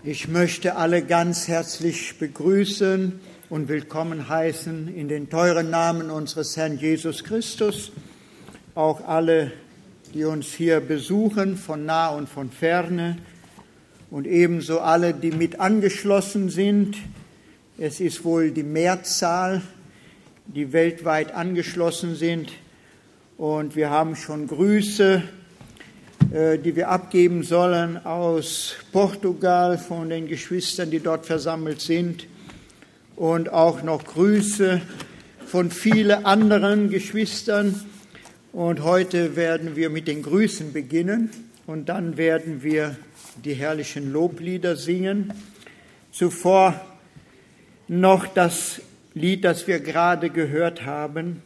Ich möchte alle ganz herzlich begrüßen und willkommen heißen in den teuren Namen unseres Herrn Jesus Christus. Auch alle, die uns hier besuchen, von nah und von ferne. Und ebenso alle, die mit angeschlossen sind. Es ist wohl die Mehrzahl, die weltweit angeschlossen sind. Und wir haben schon Grüße, die wir abgeben sollen aus Portugal von den Geschwistern, die dort versammelt sind. Und auch noch Grüße von vielen anderen Geschwistern. Und heute werden wir mit den Grüßen beginnen und dann werden wir die herrlichen Loblieder singen. Zuvor noch das Lied, das wir gerade gehört haben.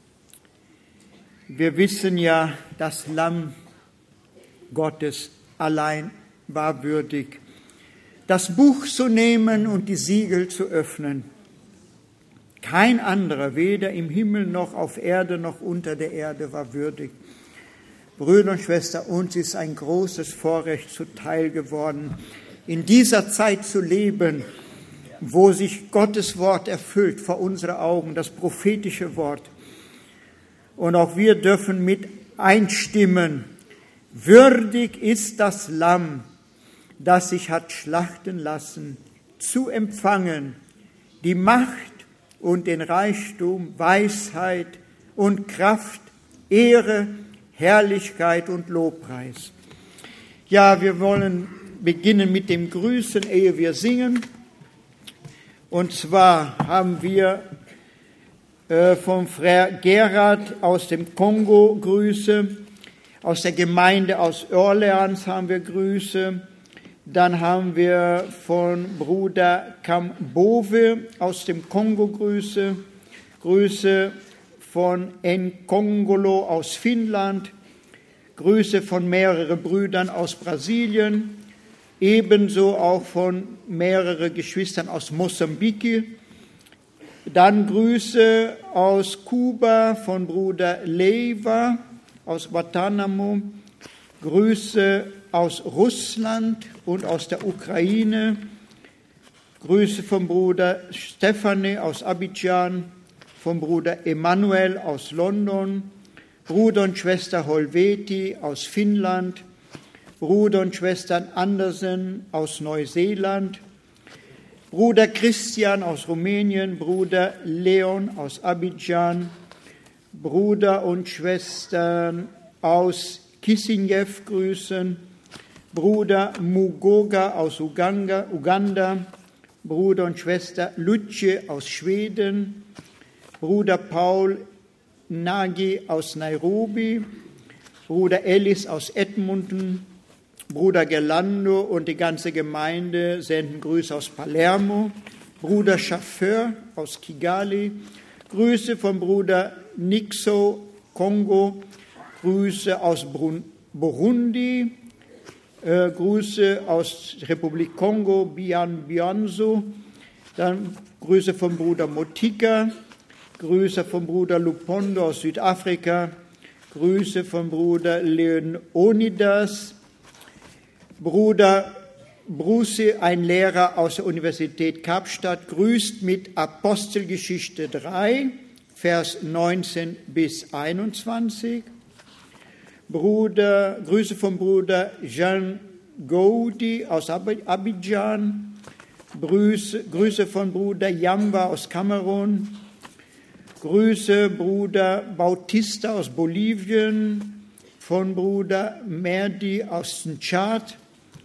Wir wissen ja, das Lamm Gottes allein war würdig, das Buch zu nehmen und die Siegel zu öffnen. Kein anderer, weder im Himmel noch auf Erde noch unter der Erde, war würdig. Brüder und Schwestern, uns ist ein großes Vorrecht zuteil geworden, in dieser Zeit zu leben, wo sich Gottes Wort erfüllt vor unseren Augen, das prophetische Wort. Und auch wir dürfen mit einstimmen. Würdig ist das Lamm, das sich hat schlachten lassen, zu empfangen die Macht und den Reichtum, Weisheit und Kraft, Ehre, Herrlichkeit und Lobpreis. Ja, wir wollen beginnen mit dem Grüßen, ehe wir singen. Und zwar haben wir vom Frère Gerhard aus dem Kongo Grüße. Aus der Gemeinde aus Orleans haben wir Grüße. Dann haben wir von Bruder Kambove aus dem Kongo Grüße. Grüße von Nkongolo aus Finnland. Grüße von mehreren Brüdern aus Brasilien. Ebenso auch von mehreren Geschwistern aus Mosambik. Dann Grüße aus Kuba von Bruder Leiva aus Guantanamo, Grüße aus Russland und aus der Ukraine, Grüße vom Bruder Stefane aus Abidjan, vom Bruder Emanuel aus London, Bruder und Schwester Holveti aus Finnland, Bruder und Schwestern Andersen aus Neuseeland, Bruder Christian aus Rumänien, Bruder Leon aus Abidjan, Bruder und Schwestern aus Kisingef grüßen, Bruder Mugoga aus Uganda, Bruder und Schwester Luce aus Schweden, Bruder Paul Nagy aus Nairobi, Bruder Ellis aus Edmonton, Bruder Gerlando und die ganze Gemeinde senden Grüße aus Palermo, Bruder Chauffeur aus Kigali, Grüße von Bruder Nixo, Kongo, Grüße aus Burundi, Grüße aus Republik Kongo, Bianzo, dann Grüße von Bruder Motika, Grüße von Bruder Lupondo aus Südafrika, Grüße von Bruder Leonidas, Bruder Bruce, ein Lehrer aus der Universität Kapstadt, grüßt mit Apostelgeschichte 3, Vers 19 bis 21. Grüße vom Bruder Jean Goudi aus Abidjan. Grüße von Bruder Yamba aus Kamerun. Grüße Bruder Bautista aus Bolivien. Von Bruder Merdi aus dem Tschad.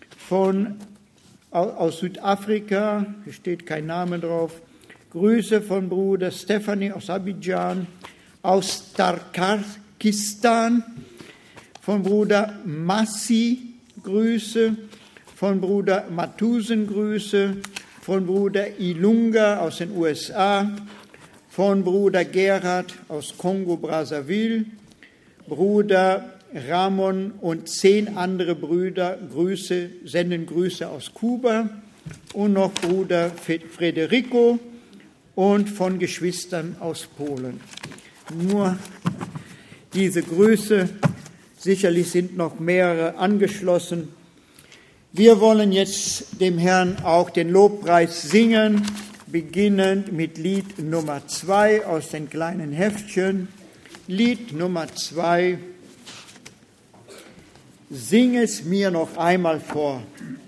Aus Südafrika, hier steht kein Name drauf. Grüße von Bruder Stefanie aus Abidjan, aus Tarkakistan, von Bruder Massi Grüße, von Bruder Matusen Grüße, von Bruder Ilunga aus den USA, von Bruder Gerhard aus Kongo-Brazzaville, Bruder Ramon und 10 andere Brüder senden Grüße aus Kuba und noch Bruder Federico und von Geschwistern aus Polen. Nur diese Grüße, sicherlich sind noch mehrere angeschlossen. Wir wollen jetzt dem Herrn auch den Lobpreis singen, beginnend mit Lied Nummer 2 aus den kleinen Heftchen. Lied Nummer 2. Sing es mir noch einmal vor.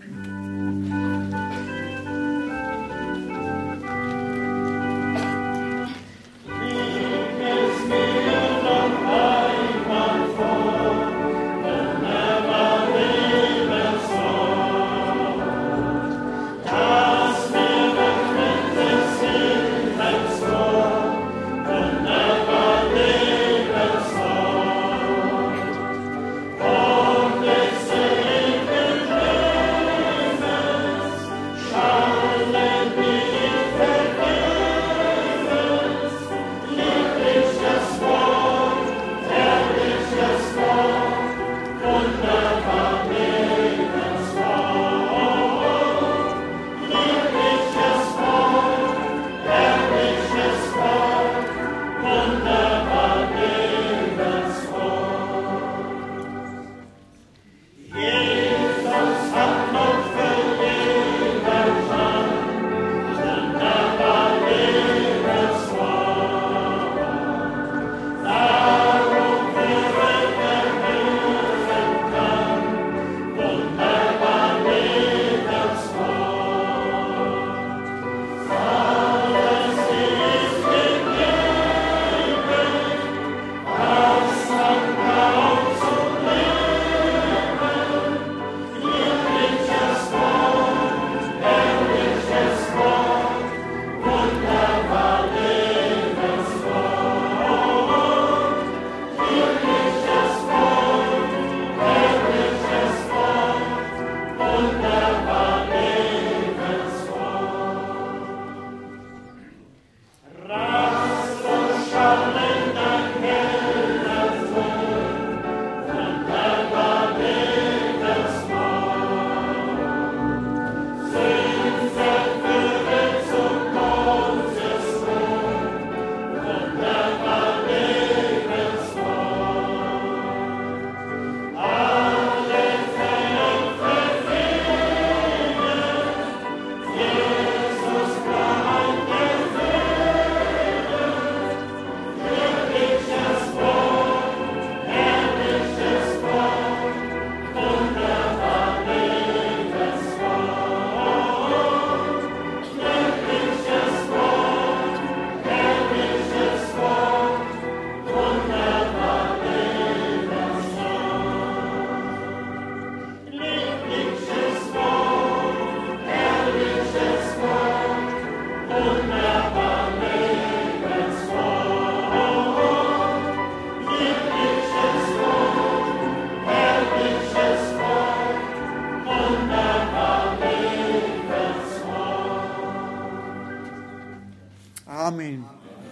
Amen.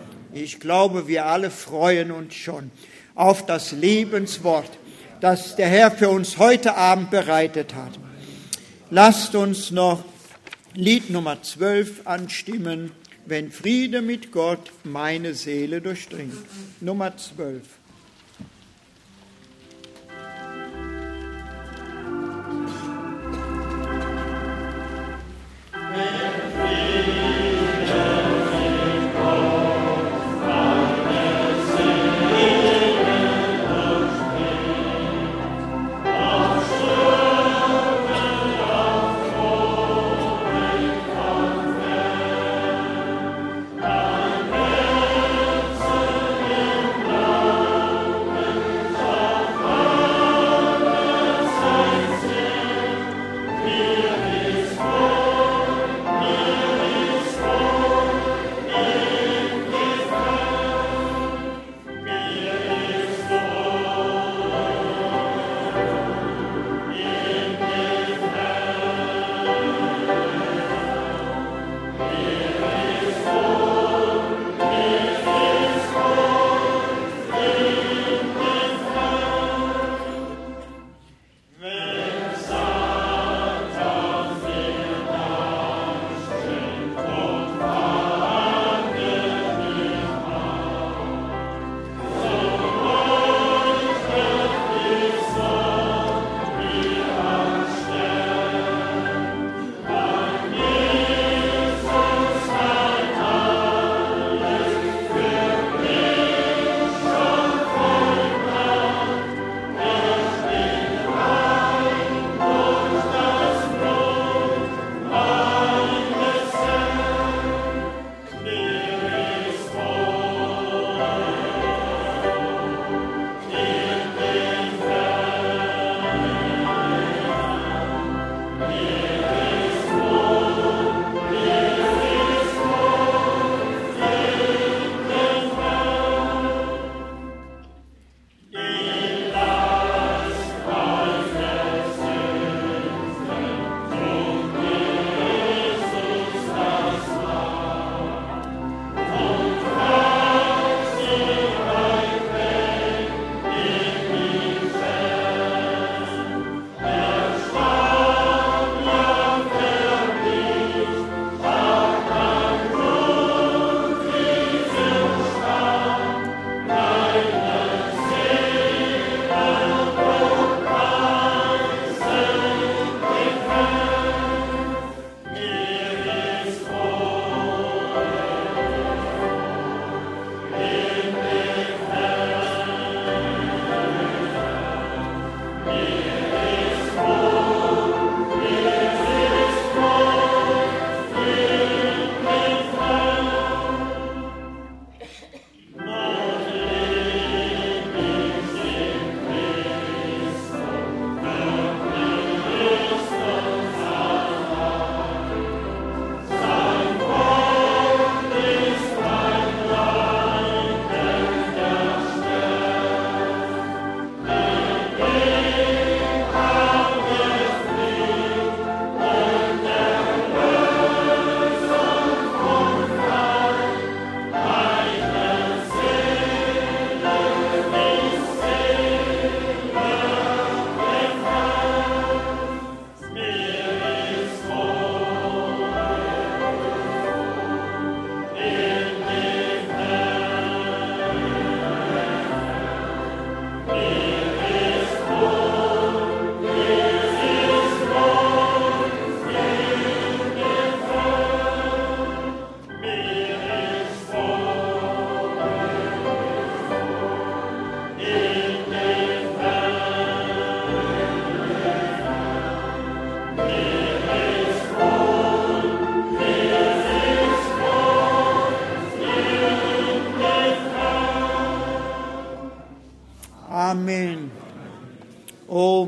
Ich glaube, wir alle freuen uns schon auf das Lebenswort, das der Herr für uns heute Abend bereitet hat. Lasst uns noch Lied Nummer 12 anstimmen, wenn Friede mit Gott meine Seele durchdringt. Nummer 12.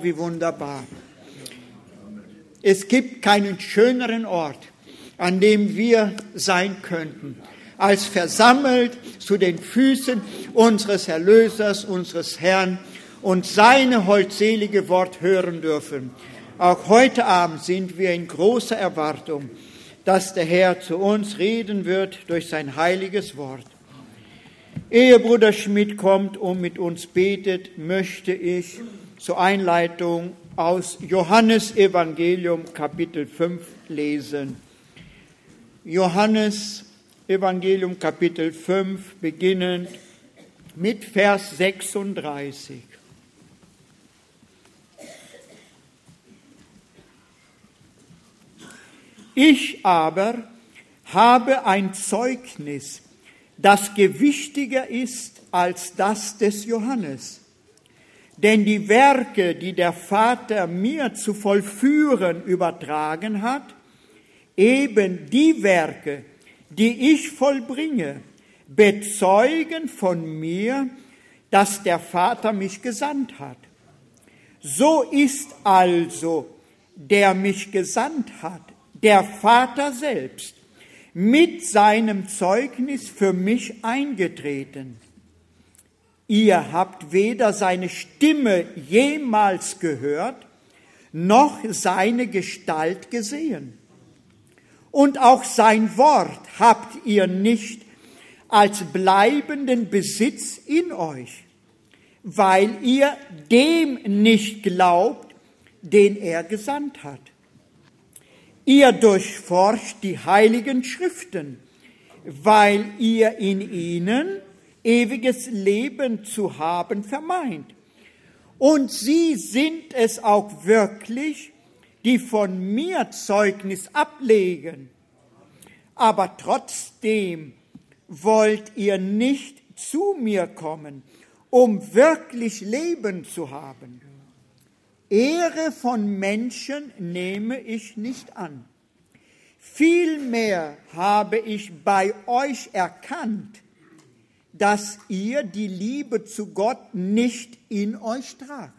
wie wunderbar. Es gibt keinen schöneren Ort, an dem wir sein könnten, als versammelt zu den Füßen unseres Erlösers, unseres Herrn und seine holdselige Wort hören dürfen. Auch heute Abend sind wir in großer Erwartung, dass der Herr zu uns reden wird durch sein heiliges Wort. Ehe Bruder Schmidt kommt und mit uns betet, möchte ich zur Einleitung aus Johannes Evangelium Kapitel 5 lesen. Johannes Evangelium Kapitel 5, beginnend mit Vers 36. Ich aber habe ein Zeugnis, das gewichtiger ist als das des Johannes. Denn die Werke, die der Vater mir zu vollführen übertragen hat, eben die Werke, die ich vollbringe, bezeugen von mir, dass der Vater mich gesandt hat. So ist also, der mich gesandt hat, der Vater selbst, mit seinem Zeugnis für mich eingetreten. Ihr habt weder seine Stimme jemals gehört, noch seine Gestalt gesehen. Und auch sein Wort habt ihr nicht als bleibenden Besitz in euch, weil ihr dem nicht glaubt, den er gesandt hat. Ihr durchforscht die heiligen Schriften, weil ihr in ihnen ewiges Leben zu haben vermeint. Und sie sind es auch wirklich, die von mir Zeugnis ablegen. Aber trotzdem wollt ihr nicht zu mir kommen, um wirklich Leben zu haben. Ehre von Menschen nehme ich nicht an. Vielmehr habe ich bei euch erkannt, dass ihr die Liebe zu Gott nicht in euch tragt.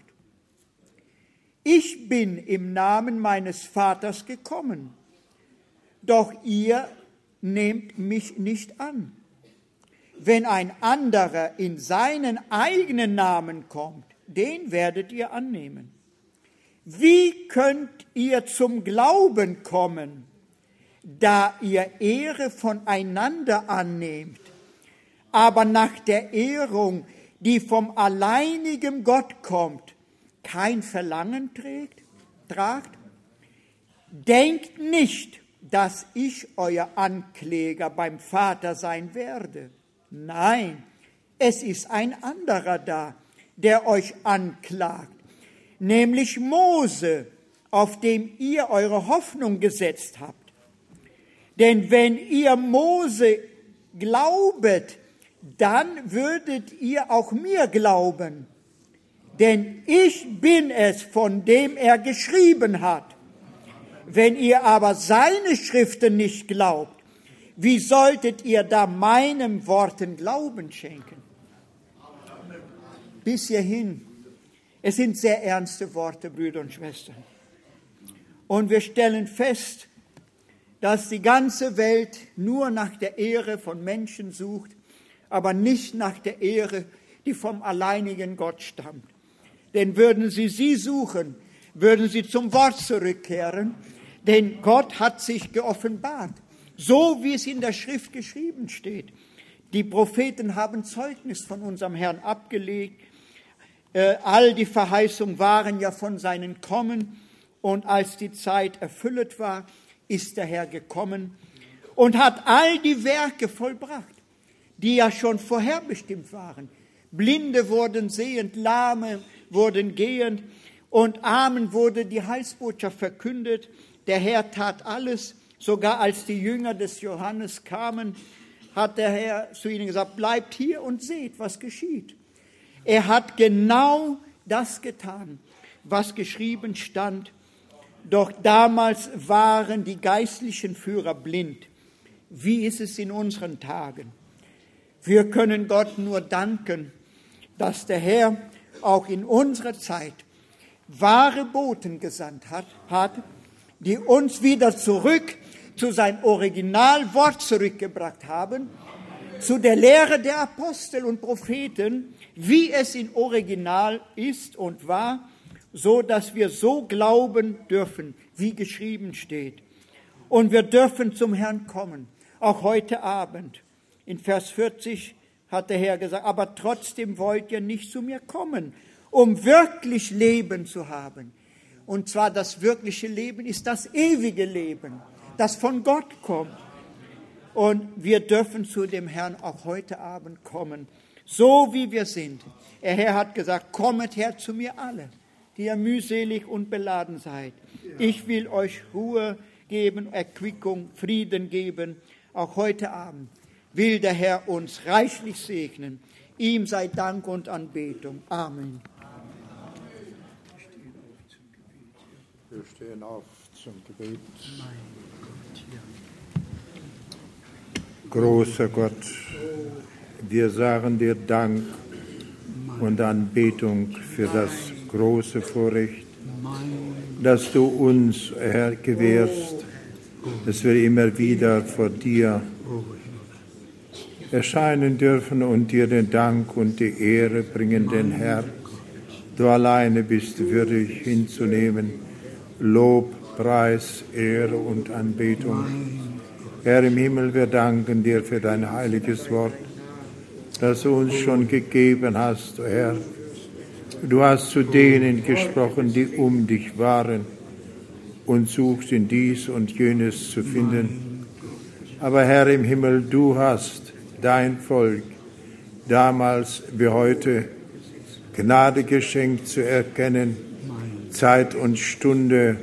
Ich bin im Namen meines Vaters gekommen, doch ihr nehmt mich nicht an. Wenn ein anderer in seinen eigenen Namen kommt, den werdet ihr annehmen. Wie könnt ihr zum Glauben kommen, da ihr Ehre voneinander annehmt, aber nach der Ehrung, die vom alleinigen Gott kommt, kein Verlangen tragt? Denkt nicht, dass ich euer Ankläger beim Vater sein werde. Nein, es ist ein anderer da, der euch anklagt, nämlich Mose, auf dem ihr eure Hoffnung gesetzt habt. Denn wenn ihr Mose glaubet, dann würdet ihr auch mir glauben. Denn ich bin es, von dem er geschrieben hat. Wenn ihr aber seine Schriften nicht glaubt, wie solltet ihr da meinen Worten Glauben schenken? Bis hierhin. Es sind sehr ernste Worte, Brüder und Schwestern. Und wir stellen fest, dass die ganze Welt nur nach der Ehre von Menschen sucht, aber nicht nach der Ehre, die vom alleinigen Gott stammt. Denn würden sie suchen, würden sie zum Wort zurückkehren, denn Gott hat sich geoffenbart, so wie es in der Schrift geschrieben steht. Die Propheten haben Zeugnis von unserem Herrn abgelegt. All die Verheißungen waren ja von seinem Kommen. Und als die Zeit erfüllt war, ist der Herr gekommen und hat all die Werke vollbracht, die ja schon vorherbestimmt waren. Blinde wurden sehend, Lahme wurden gehend und Armen wurde die Heilsbotschaft verkündet. Der Herr tat alles. Sogar als die Jünger des Johannes kamen, hat der Herr zu ihnen gesagt, bleibt hier und seht, was geschieht. Er hat genau das getan, was geschrieben stand. Doch damals waren die geistlichen Führer blind. Wie ist es in unseren Tagen? Wir können Gott nur danken, dass der Herr auch in unserer Zeit wahre Boten gesandt hat, die uns wieder zurück zu seinem Originalwort zurückgebracht haben, zu der Lehre der Apostel und Propheten, wie es im Original ist und war, so dass wir so glauben dürfen, wie geschrieben steht. Und wir dürfen zum Herrn kommen, auch heute Abend. In Vers 40 hat der Herr gesagt, aber trotzdem wollt ihr nicht zu mir kommen, um wirklich Leben zu haben. Und zwar das wirkliche Leben ist das ewige Leben, das von Gott kommt. Und wir dürfen zu dem Herrn auch heute Abend kommen, so wie wir sind. Der Herr hat gesagt, kommet her zu mir alle, die ihr mühselig und beladen seid. Ich will euch Ruhe geben, Erquickung, Frieden geben. Auch heute Abend will der Herr uns reichlich segnen. Ihm sei Dank und Anbetung. Amen. Wir stehen auf zum Gebet. Großer Gott, wir sagen dir Dank und Anbetung für das große Vorrecht, dass du uns, Herr, gewährst, dass wir immer wieder vor dir erscheinen dürfen und dir den Dank und die Ehre bringen, denn Herr, du alleine bist würdig hinzunehmen, Lob, Preis, Ehre und Anbetung. Herr im Himmel, wir danken dir für dein heiliges Wort, das du uns schon gegeben hast, Herr. Du hast zu denen gesprochen, die um dich waren und suchten dies und jenes zu finden. Aber Herr im Himmel, du hast dein Volk damals wie heute Gnade geschenkt zu erkennen, Zeit und Stunde.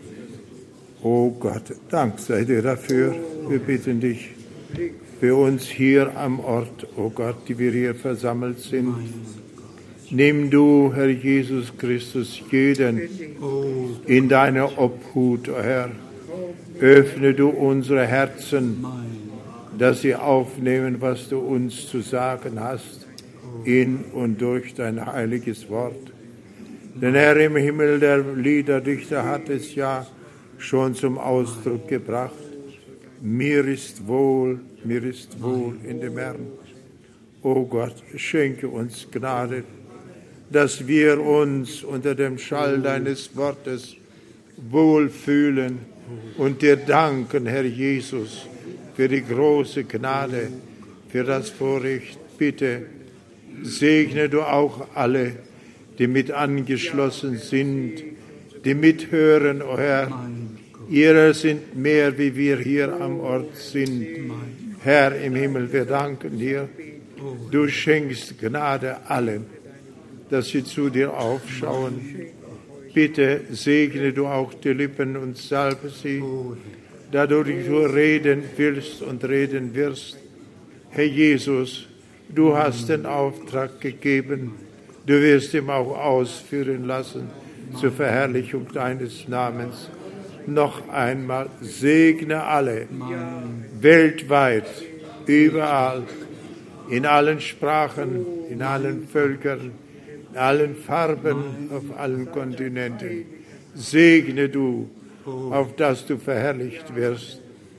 Oh Gott, Dank sei dir dafür. Wir bitten dich für uns hier am Ort, oh Gott, die wir hier versammelt sind. Nimm du, Herr Jesus Christus, jeden in deine Obhut, oh Herr. Öffne du unsere Herzen, dass sie aufnehmen, was du uns zu sagen hast, in und durch dein heiliges Wort. Denn Herr im Himmel, der Liederdichter hat es ja schon zum Ausdruck gebracht. Mir ist wohl in dem Herrn. O Gott, schenke uns Gnade, dass wir uns unter dem Schall deines Wortes wohlfühlen und dir danken, Herr Jesus, für die große Gnade, für das Vorrecht. Bitte segne du auch alle, die mit angeschlossen sind, die mithören, o Herr. Ihrer sind mehr, wie wir hier am Ort sind. Herr im Himmel, wir danken dir. Du schenkst Gnade allen, dass sie zu dir aufschauen. Bitte segne du auch die Lippen und salbe sie, dadurch du reden willst und reden wirst. Herr Jesus, du hast den Auftrag gegeben, du wirst ihn auch ausführen lassen zur Verherrlichung deines Namens. Noch einmal segne alle, weltweit, überall, in allen Sprachen, in allen Völkern, in allen Farben, auf allen Kontinenten. Segne du, auf dass du verherrlicht wirst,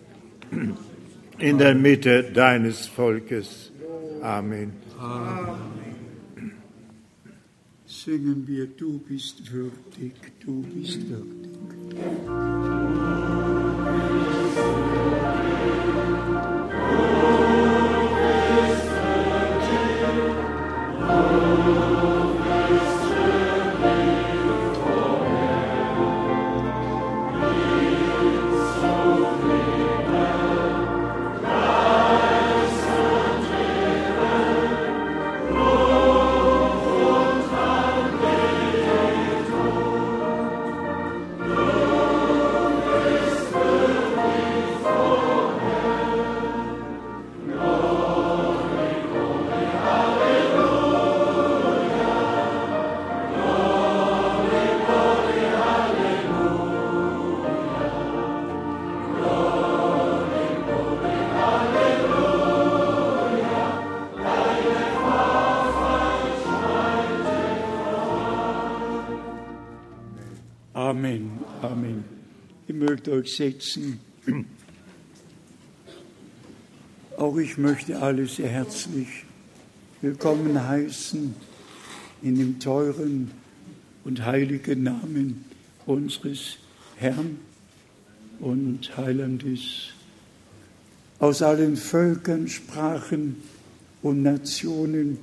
in der Mitte deines Volkes. Amen. Singen wir, du bist würdig, du bist würdig. euch setzen. Auch ich möchte alle sehr herzlich willkommen heißen in dem teuren und heiligen Namen unseres Herrn und Heilandes. Aus allen Völkern, Sprachen und Nationen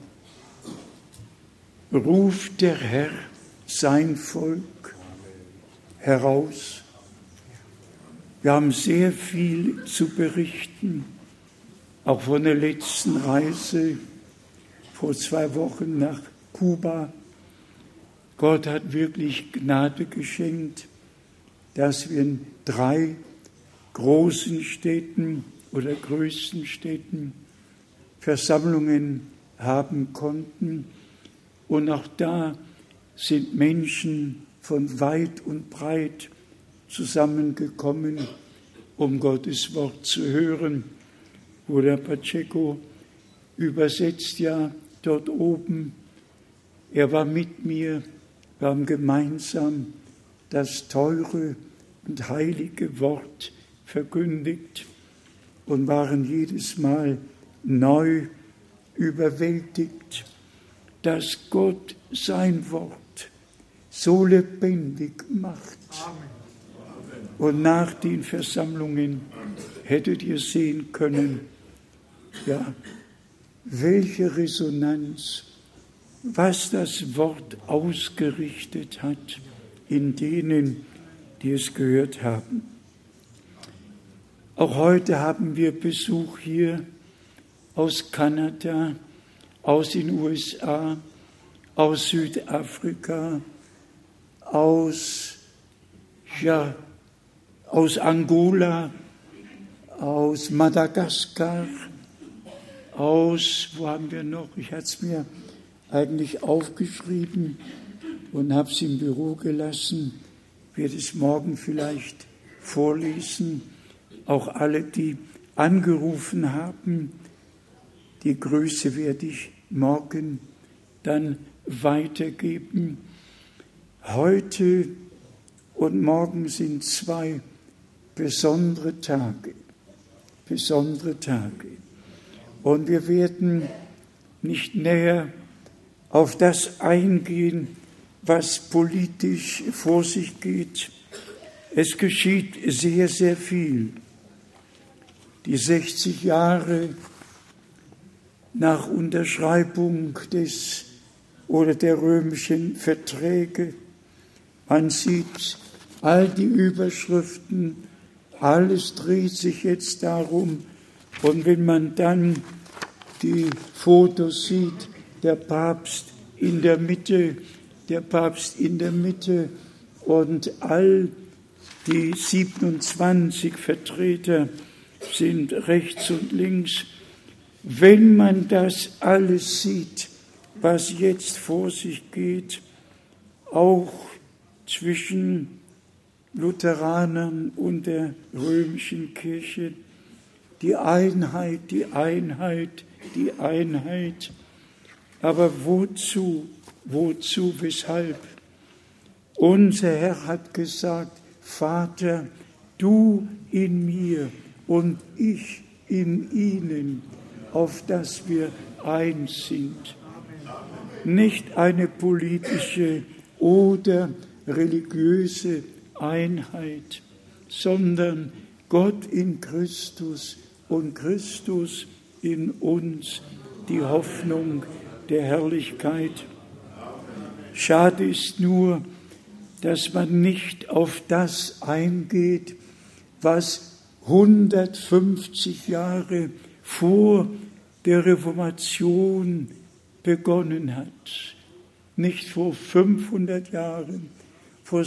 ruft der Herr sein Volk heraus. Wir haben sehr viel zu berichten, auch von der letzten Reise vor 2 Wochen nach Kuba. Gott hat wirklich Gnade geschenkt, dass wir in 3 großen Städten oder größten Städten Versammlungen haben konnten. Und auch da sind Menschen von weit und breit zusammengekommen, um Gottes Wort zu hören. Bruder Pacheco übersetzt ja dort oben. Er war mit mir, wir haben gemeinsam das teure und heilige Wort verkündigt und waren jedes Mal neu überwältigt, dass Gott sein Wort so lebendig macht. Und nach den Versammlungen hättet ihr sehen können, ja, welche Resonanz, was das Wort ausgerichtet hat in denen, die es gehört haben. Auch heute haben wir Besuch hier aus Kanada, aus den USA, aus Südafrika, aus Angola, aus Madagaskar, wo haben wir noch? Ich hatte es mir eigentlich aufgeschrieben und habe es im Büro gelassen, werde es morgen vielleicht vorlesen. Auch alle, die angerufen haben, die Grüße werde ich morgen dann weitergeben. Heute und morgen sind 2 besondere Tage. Und wir werden nicht näher auf das eingehen, was politisch vor sich geht. Es geschieht sehr, sehr viel. Die 60 Jahre nach Unterschreibung der römischen Verträge. Man sieht all die Überschriften, alles dreht sich jetzt darum. Und wenn man dann die Fotos sieht, der Papst in der Mitte und all die 27 Vertreter sind rechts und links. Wenn man das alles sieht, was jetzt vor sich geht, auch zwischen Lutheranern und der römischen Kirche, die Einheit. Aber wozu, weshalb? Unser Herr hat gesagt, Vater, du in mir und ich in ihnen, auf dass wir eins sind. Nicht eine politische oder religiöse Einheit, sondern Gott in Christus und Christus in uns, die Hoffnung der Herrlichkeit. Schade ist nur, dass man nicht auf das eingeht, was 150 Jahre vor der Reformation begonnen hat. Nicht vor 500 Jahren, vor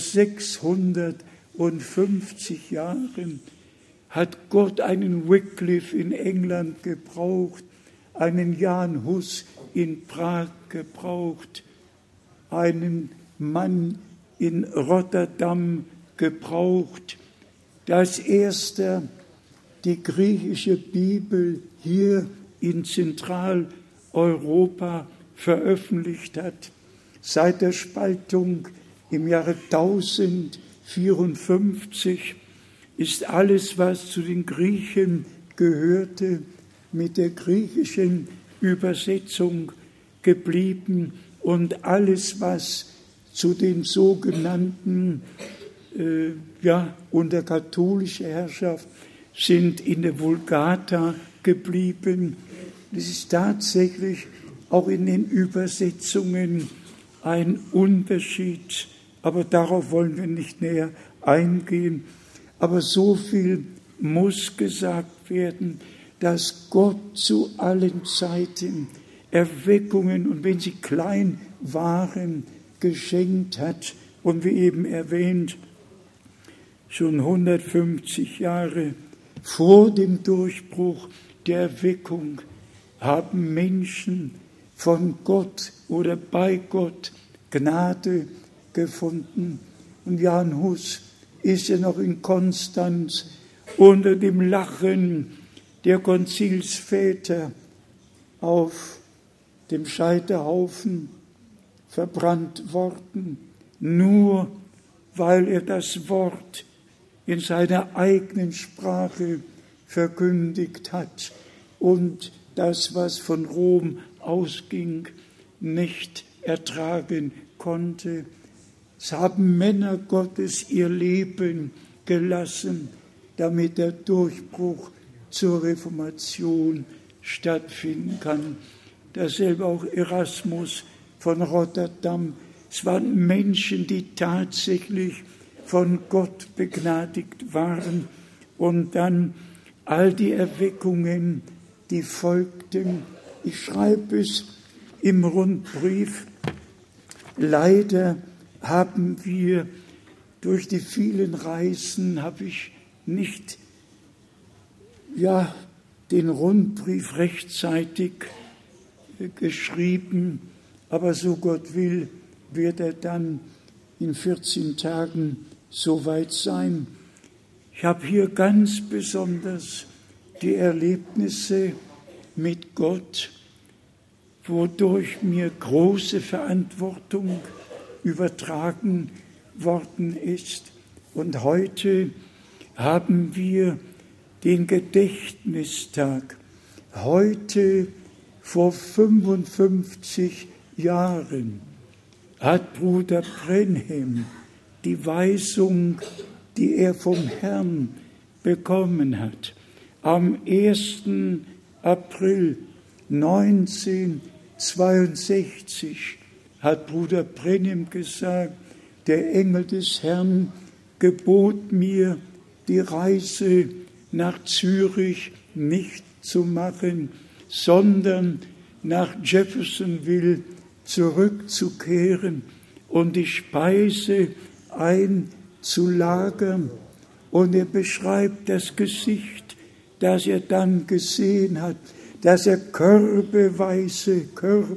650 Jahren hat Gott einen Wycliffe in England gebraucht, einen Jan Hus in Prag gebraucht, einen Mann in Rotterdam gebraucht, als erster die griechische Bibel hier in Zentraleuropa veröffentlicht hat. Seit der Spaltung im Jahre 1054 ist alles, was zu den Griechen gehörte, mit der griechischen Übersetzung geblieben und alles, was zu den sogenannten, unter katholischer Herrschaft sind, in der Vulgata geblieben. Das ist tatsächlich auch in den Übersetzungen ein Unterschied, aber darauf wollen wir nicht näher eingehen. Aber so viel muss gesagt werden, dass Gott zu allen Zeiten Erweckungen, und wenn sie klein waren, geschenkt hat. Und wie eben erwähnt, schon 150 Jahre vor dem Durchbruch der Erweckung haben Menschen von Gott oder bei Gott Gnade gefunden. Und Jan Hus ist ja noch in Konstanz unter dem Lachen der Konzilsväter auf dem Scheiterhaufen verbrannt worden, nur weil er das Wort in seiner eigenen Sprache verkündigt hat und das, was von Rom ausging, nicht ertragen konnte. Es haben Männer Gottes ihr Leben gelassen, damit der Durchbruch zur Reformation stattfinden kann. Dasselbe auch Erasmus von Rotterdam. Es waren Menschen, die tatsächlich von Gott begnadigt waren. Und dann all die Erweckungen, die folgten. Ich schreibe es im Rundbrief. Leider haben wir durch die vielen Reisen, habe ich nicht den Rundbrief rechtzeitig geschrieben, aber so Gott will, wird er dann in 14 Tagen soweit sein. Ich habe hier ganz besonders die Erlebnisse mit Gott, wodurch mir große Verantwortung übertragen worden ist. Und heute haben wir den Gedächtnistag. Heute vor 55 Jahren hat Bruder Brenhem die Weisung, die er vom Herrn bekommen hat, am 1. April 1962 hat Bruder Brenhem gesagt, der Engel des Herrn gebot mir, die Reise nach Zürich nicht zu machen, sondern nach Jeffersonville zurückzukehren und die Speise einzulagern. Und er beschreibt das Gesicht, das er dann gesehen hat, dass er körbeweise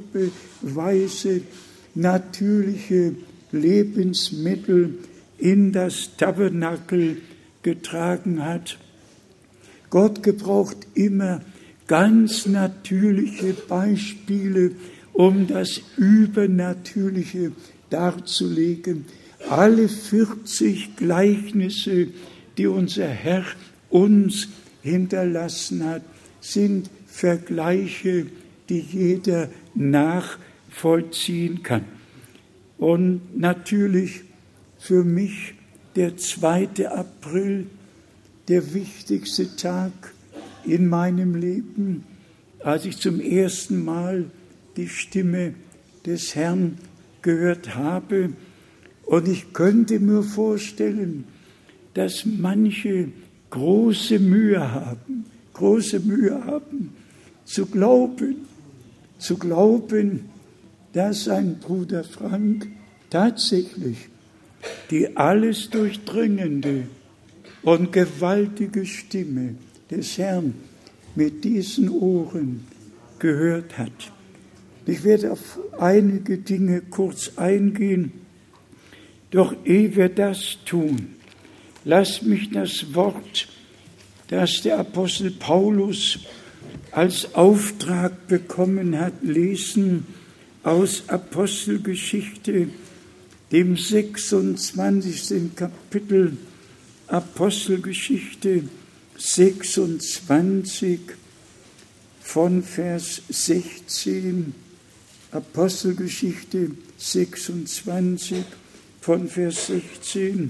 natürliche Lebensmittel in das Tabernakel getragen hat. Gott gebraucht immer ganz natürliche Beispiele, um das Übernatürliche darzulegen. Alle 40 Gleichnisse, die unser Herr uns hinterlassen hat, sind Vergleiche, die jeder nachvollziehen kann. Und natürlich für mich der 2. April, der wichtigste Tag in meinem Leben, als ich zum ersten Mal die Stimme des Herrn gehört habe. Und ich könnte mir vorstellen, dass manche große Mühe haben, zu glauben, dass ein Bruder Frank tatsächlich die alles durchdringende und gewaltige Stimme des Herrn mit diesen Ohren gehört hat. Ich werde auf einige Dinge kurz eingehen, doch ehe wir das tun, lasst mich das Wort, das der Apostel Paulus als Auftrag bekommen hat, lesen aus Apostelgeschichte, dem 26. Kapitel Apostelgeschichte 26 von Vers 16. Apostelgeschichte 26 von Vers 16.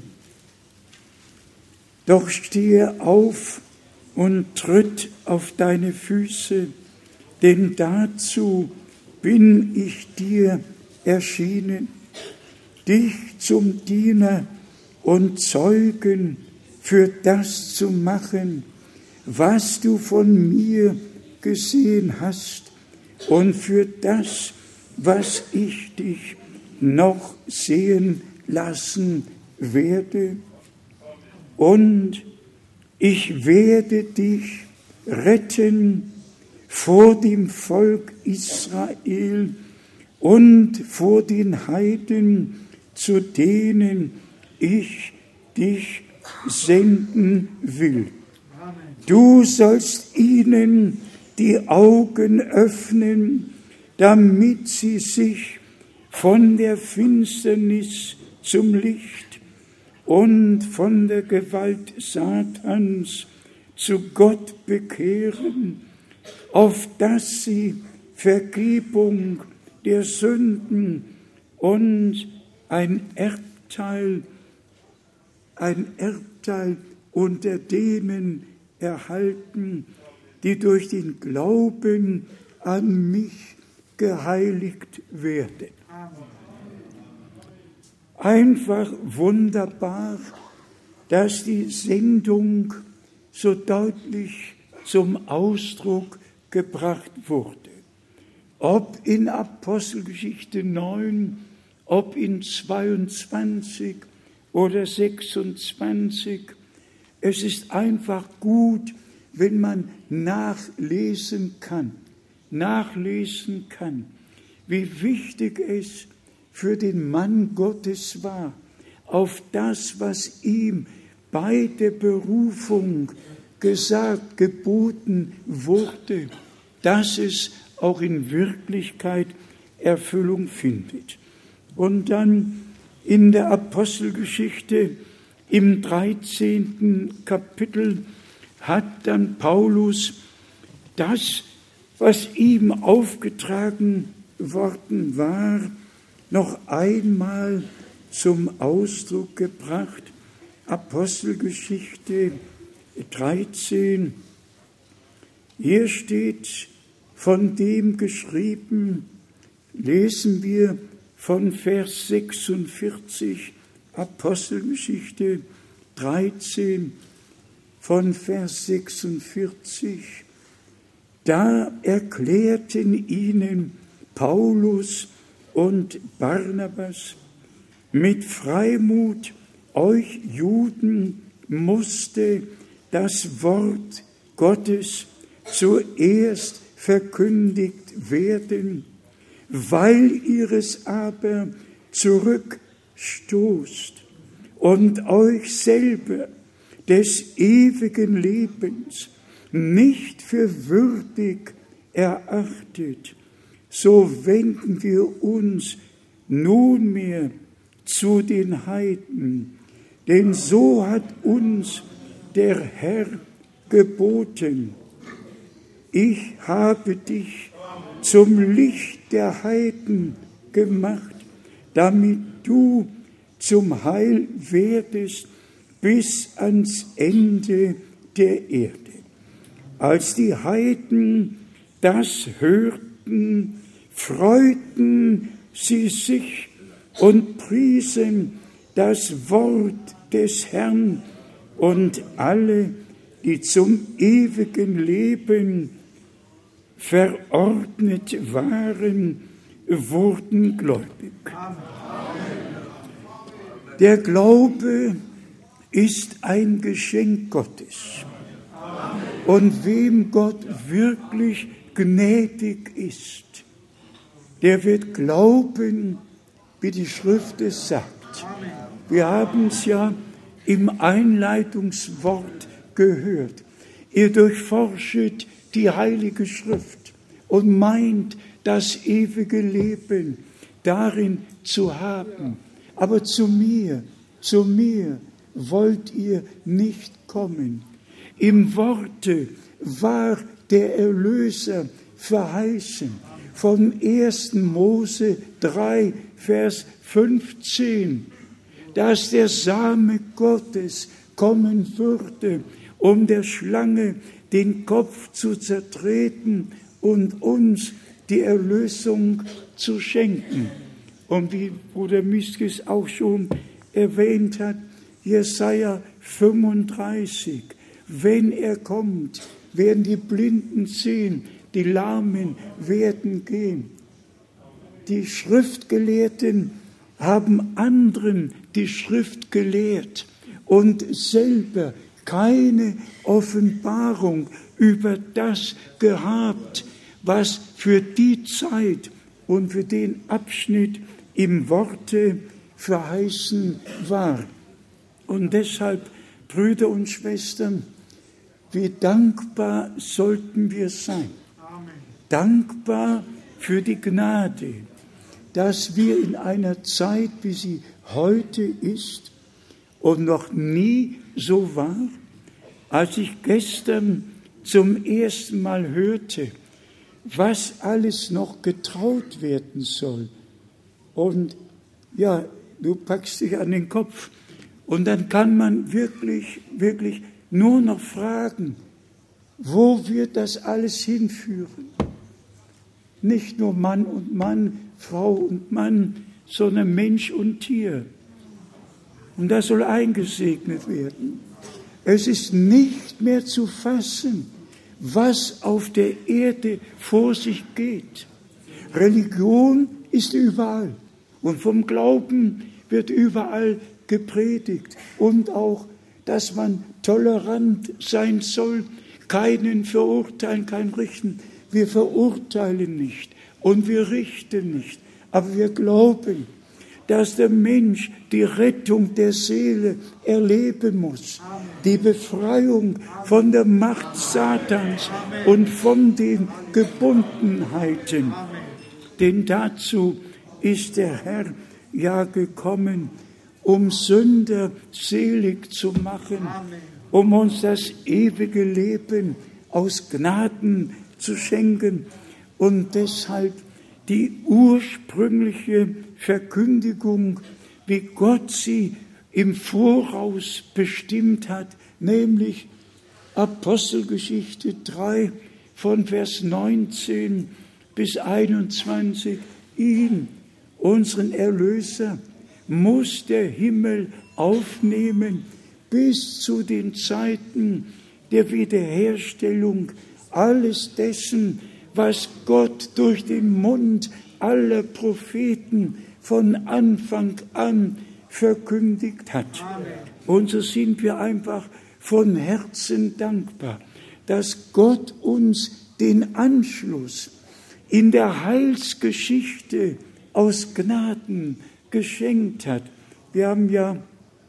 Doch stehe auf und tritt auf deine Füße, denn dazu bin ich dir erschienen, dich zum Diener und Zeugen für das zu machen, was du von mir gesehen hast, und für das, was ich dich noch sehen lassen werde. Und ich werde dich retten vor dem Volk Israel und vor den Heiden, zu denen ich dich senden will. Du sollst ihnen die Augen öffnen, damit sie sich von der Finsternis zum Licht und von der Gewalt Satans zu Gott bekehren, auf dass sie Vergebung der Sünden und ein Erbteil unter denen erhalten, die durch den Glauben an mich geheiligt werden. Einfach wunderbar, dass die Sendung so deutlich zum Ausdruck gebracht wurde. Ob in Apostelgeschichte 9, ob in 22 oder 26, es ist einfach gut, wenn man nachlesen kann, wie wichtig es für den Mann Gottes war, auf das, was ihm bei der Berufung gesagt, geboten wurde, dass es auch in Wirklichkeit Erfüllung findet. Und dann in der Apostelgeschichte im 13. Kapitel hat dann Paulus das, was ihm aufgetragen worden war, noch einmal zum Ausdruck gebracht. Apostelgeschichte 13. Hier steht von dem geschrieben, lesen wir von Vers 46, Apostelgeschichte 13, von Vers 46. Da erklärten ihnen Paulus und Barnabas: Mit Freimut euch Juden musste das Wort Gottes zuerst verkündigt werden, weil ihr es aber zurückstoßt und euch selber des ewigen Lebens nicht für würdig erachtet, so wenden wir uns nunmehr zu den Heiden, denn so hat uns der Herr geboten: Ich habe dich zum Licht der Heiden gemacht, damit du zum Heil werdest bis ans Ende der Erde. Als die Heiden das hörten, freuten sie sich und priesen das Wort des Herrn, und alle, die zum ewigen Leben verordnet waren, wurden gläubig. Der Glaube ist ein Geschenk Gottes. Und wem Gott wirklich gnädig ist, der wird glauben, wie die Schrift es sagt. Wir haben es ja im Einleitungswort gehört. Ihr durchforschet die Heilige Schrift und meint, das ewige Leben darin zu haben. Aber zu mir wollt ihr nicht kommen. Im Worte war der Erlöser verheißen. Von 1. Mose 3, Vers 15, dass der Same Gottes kommen würde, um der Schlange den Kopf zu zertreten und uns die Erlösung zu schenken. Und wie Bruder Miskis auch schon erwähnt hat, Jesaja 35, wenn er kommt, werden die Blinden sehen, die Lahmen werden gehen. Die Schriftgelehrten haben anderen die Schrift gelehrt und selber keine Offenbarung über das gehabt, was für die Zeit und für den Abschnitt im Worte verheißen war. Und deshalb, Brüder und Schwestern, wie dankbar sollten wir sein. Amen. Dankbar für die Gnade, dass wir in einer Zeit, wie sie heute ist und noch nie so war, als ich gestern zum ersten Mal hörte, was alles noch getraut werden soll. Und ja, du packst dich an den Kopf. Und dann kann man wirklich nur noch fragen, wo wird das alles hinführen? Nicht nur Mann und Mann, Frau und Mann, sondern Mensch und Tier. Und das soll eingesegnet werden. Es ist nicht mehr zu fassen, was auf der Erde vor sich geht. Religion ist überall. Und vom Glauben wird überall gepredigt. Und auch, dass man tolerant sein soll, keinen verurteilen, kein richten. Wir verurteilen nicht und wir richten nicht. Aber wir glauben, dass der Mensch die Rettung der Seele erleben muss. Die Befreiung von der Macht Satans und von den Gebundenheiten. Denn dazu ist der Herr ja gekommen, um Sünder selig zu machen, um uns das ewige Leben aus Gnaden zu schenken und deshalb die ursprüngliche Verkündigung, wie Gott sie im Voraus bestimmt hat, nämlich Apostelgeschichte 3 von Vers 19 bis 21, ihn, unseren Erlöser, muss der Himmel aufnehmen bis zu den Zeiten der Wiederherstellung alles dessen, was Gott durch den Mund aller Propheten von Anfang an verkündigt hat. Und so sind wir einfach von Herzen dankbar, dass Gott uns den Anschluss in der Heilsgeschichte aus Gnaden geschenkt hat. Wir haben ja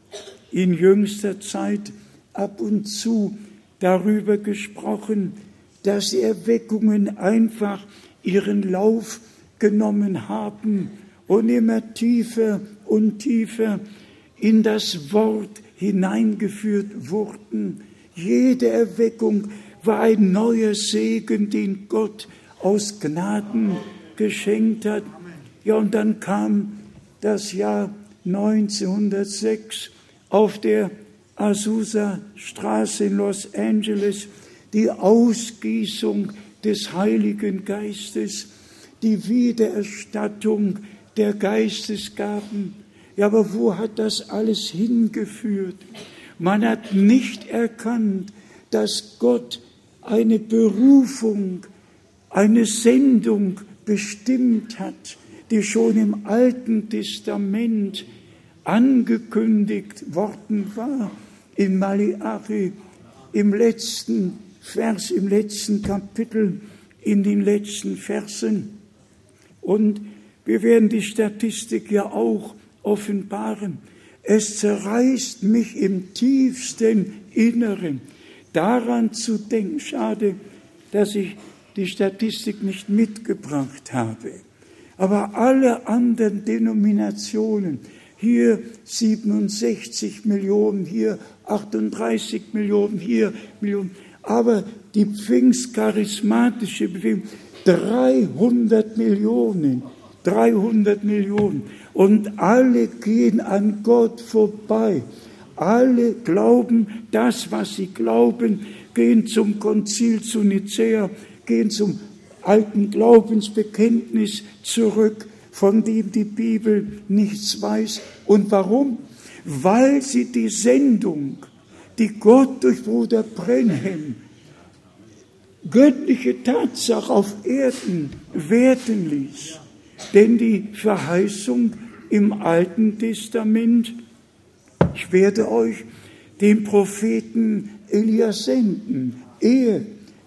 in jüngster Zeit ab und zu darüber gesprochen, dass die Erweckungen einfach ihren Lauf genommen haben und immer tiefer und tiefer in das Wort hineingeführt wurden. Jede Erweckung war ein neuer Segen, den Gott aus Gnaden geschenkt hat. Ja, und dann kam das Jahr 1906 auf der Azusa-Straße in Los Angeles, die Ausgießung des Heiligen Geistes, die Wiedererstattung der Geistesgaben. Ja, aber wo hat das alles hingeführt? Man hat nicht erkannt, dass Gott eine Berufung, eine Sendung bestimmt hat, die schon im Alten Testament angekündigt worden war, in Malachi, im letzten Vers, im letzten Kapitel, in den letzten Versen. Und wir werden die Statistik ja auch offenbaren. Es zerreißt mich im tiefsten Inneren, daran zu denken. Schade, dass ich die Statistik nicht mitgebracht habe. Aber alle anderen Denominationen hier 67 Millionen, hier 38 Millionen, hier Millionen. Aber die pfingstcharismatische Bewegung, 300 Millionen. Und alle gehen an Gott vorbei. Alle glauben das, was sie glauben, gehen zum Konzil zu Nicäa, gehen zum alten Glaubensbekenntnis zurück, von dem die Bibel nichts weiß. Und warum? Weil sie die Sendung, die Gott durch Bruder Brenhem, göttliche Tatsache auf Erden werden ließ. Denn die Verheißung im Alten Testament, ich werde euch den Propheten Elia senden, ehe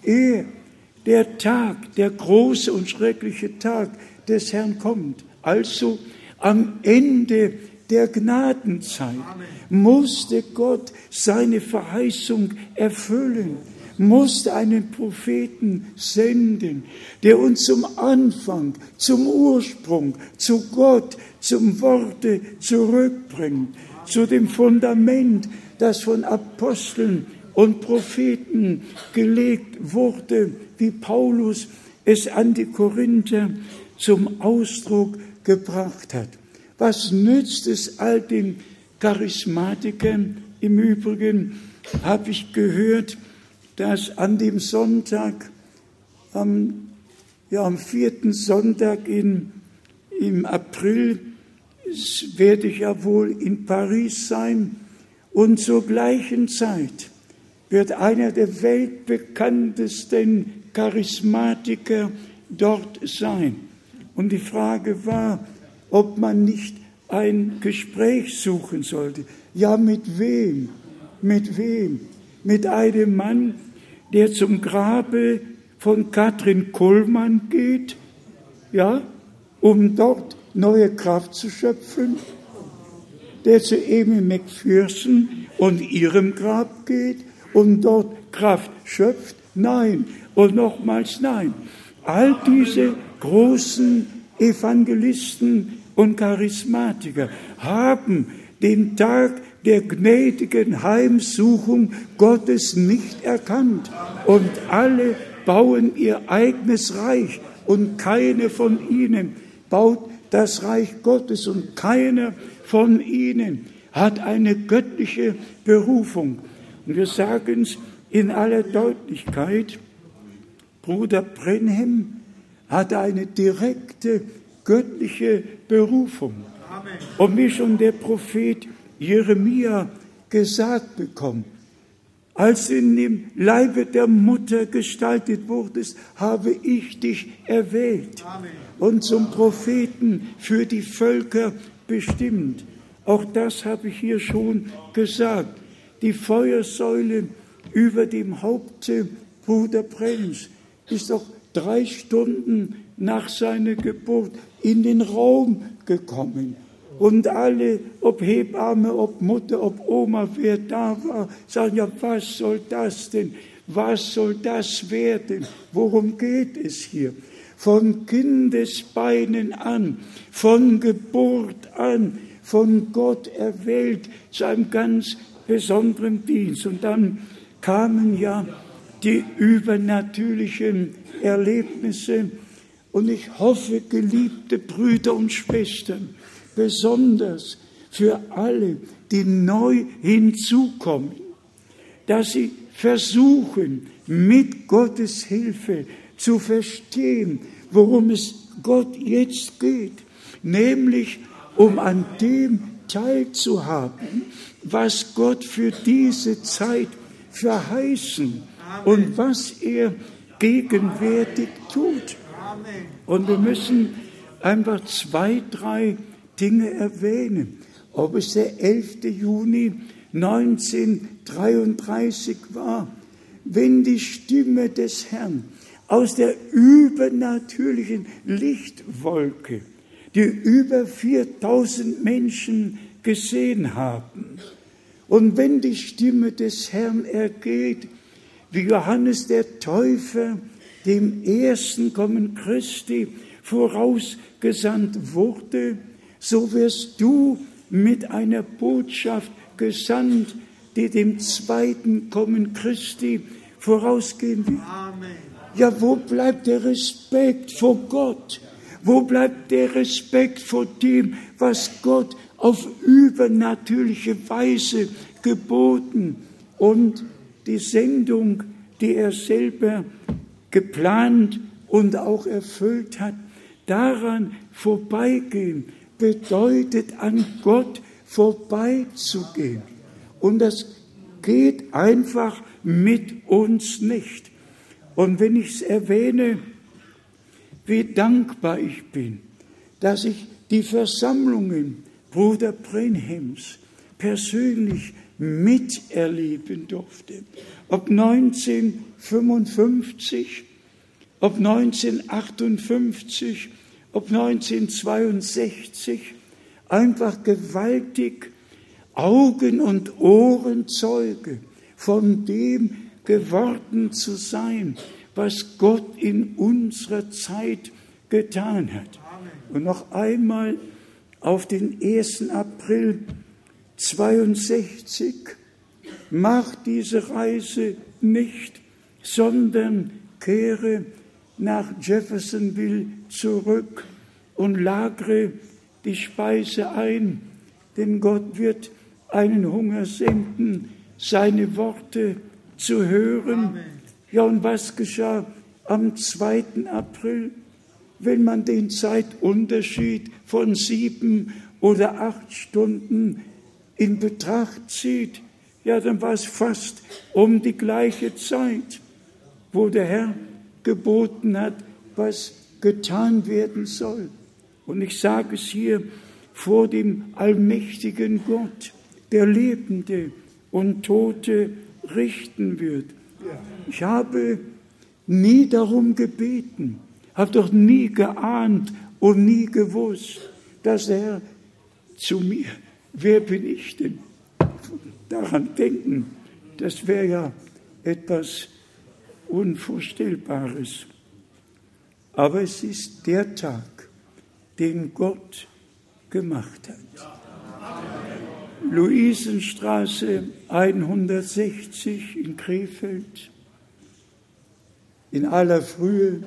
der Tag, der große und schreckliche Tag des Herrn kommt. Also am Ende der Gnadenzeit musste Gott seine Verheißung erfüllen, musste einen Propheten senden, der uns zum Anfang, zum Ursprung, zu Gott, zum Worte zurückbringt, zu dem Fundament, das von Aposteln und Propheten gelegt wurde, wie Paulus es an die Korinther zum Ausdruck gebracht hat. Was nützt es all den Charismatikern? Im Übrigen habe ich gehört, dass an dem Sonntag, am 4. Sonntag im April, werde ich ja wohl in Paris sein, und zur gleichen Zeit wird einer der weltbekanntesten Charismatiker dort sein. Und die Frage war, ob man nicht ein Gespräch suchen sollte. Ja, mit wem? Mit wem? Mit einem Mann, der zum Grabe von Katrin Kuhlmann geht, ja, um dort neue Kraft zu schöpfen, der zu Emil McPherson und ihrem Grab geht und dort Kraft schöpft? Nein und nochmals nein. All diese großen Evangelisten und Charismatiker haben den Tag der gnädigen Heimsuchung Gottes nicht erkannt. Und alle bauen ihr eigenes Reich und keine von ihnen baut das Reich Gottes und keiner von ihnen hat eine göttliche Berufung. Und wir sagen es in aller Deutlichkeit, Bruder Brenhem hat eine direkte göttliche Berufung. Amen. Und wie schon der Prophet Jeremia gesagt bekommt, als du in dem Leibe der Mutter gestaltet wurdest, habe ich dich erwählt. Amen. Und zum Propheten für die Völker bestimmt. Auch das habe ich hier schon gesagt. Die Feuersäule über dem Haupte Bruder Brenhems ist doch 3 Stunden nach seiner Geburt in den Raum gekommen. Und alle, ob Hebamme, ob Mutter, ob Oma, wer da war, sagen, ja, was soll das denn? Was soll das werden? Worum geht es hier? Von Kindesbeinen an, von Geburt an, von Gott erwählt zu einem ganz besonderen Dienst. Und dann kamen ja die übernatürlichen Erlebnisse. Und ich hoffe, geliebte Brüder und Schwestern, besonders für alle, die neu hinzukommen, dass sie versuchen, mit Gottes Hilfe zu verstehen, worum es Gott jetzt geht, nämlich um an dem teilzuhaben, was Gott für diese Zeit verheißen und was er gegenwärtig tut. Und wir müssen einfach 2, 3 Dinge erwähnen. Ob es der 11. Juni 1933 war, wenn die Stimme des Herrn aus der übernatürlichen Lichtwolke, die über 4000 Menschen gesehen haben, und wenn die Stimme des Herrn ergeht, wie Johannes der Täufer dem ersten Kommen Christi vorausgesandt wurde, so wirst du mit einer Botschaft gesandt, die dem zweiten Kommen Christi vorausgehen wird. Ja, wo bleibt der Respekt vor Gott? Wo bleibt der Respekt vor dem, was Gott auf übernatürliche Weise geboten und die Sendung, die er selber geplant und auch erfüllt hat, daran vorbeigehen, bedeutet an Gott vorbeizugehen. Und das geht einfach mit uns nicht. Und wenn ich es erwähne, wie dankbar ich bin, dass ich die Versammlungen Bruder Brenhems persönlich miterleben durfte. Ob 1955, ob 1958, ob 1962, einfach gewaltig Augen- und Ohrenzeuge von dem geworden zu sein, was Gott in unserer Zeit getan hat. Und noch einmal auf den 1. April 62, mach diese Reise nicht, sondern kehre nach Jeffersonville zurück und lagere die Speise ein, denn Gott wird einen Hunger senden, seine Worte zu hören. Amen. Ja, und was geschah am 2. April? Wenn man den Zeitunterschied von 7 oder 8 Stunden in Betracht zieht, ja, dann war es fast um die gleiche Zeit, wo der Herr geboten hat, was getan werden soll. Und ich sage es hier vor dem allmächtigen Gott, der Lebende und Tote richten wird. Ich habe nie darum gebeten, habe doch nie geahnt und nie gewusst, dass der Herr zu mir, wer bin ich denn? Daran denken, das wäre ja etwas Unvorstellbares. Aber es ist der Tag, den Gott gemacht hat. Luisenstraße 160 in Krefeld. In aller Frühe,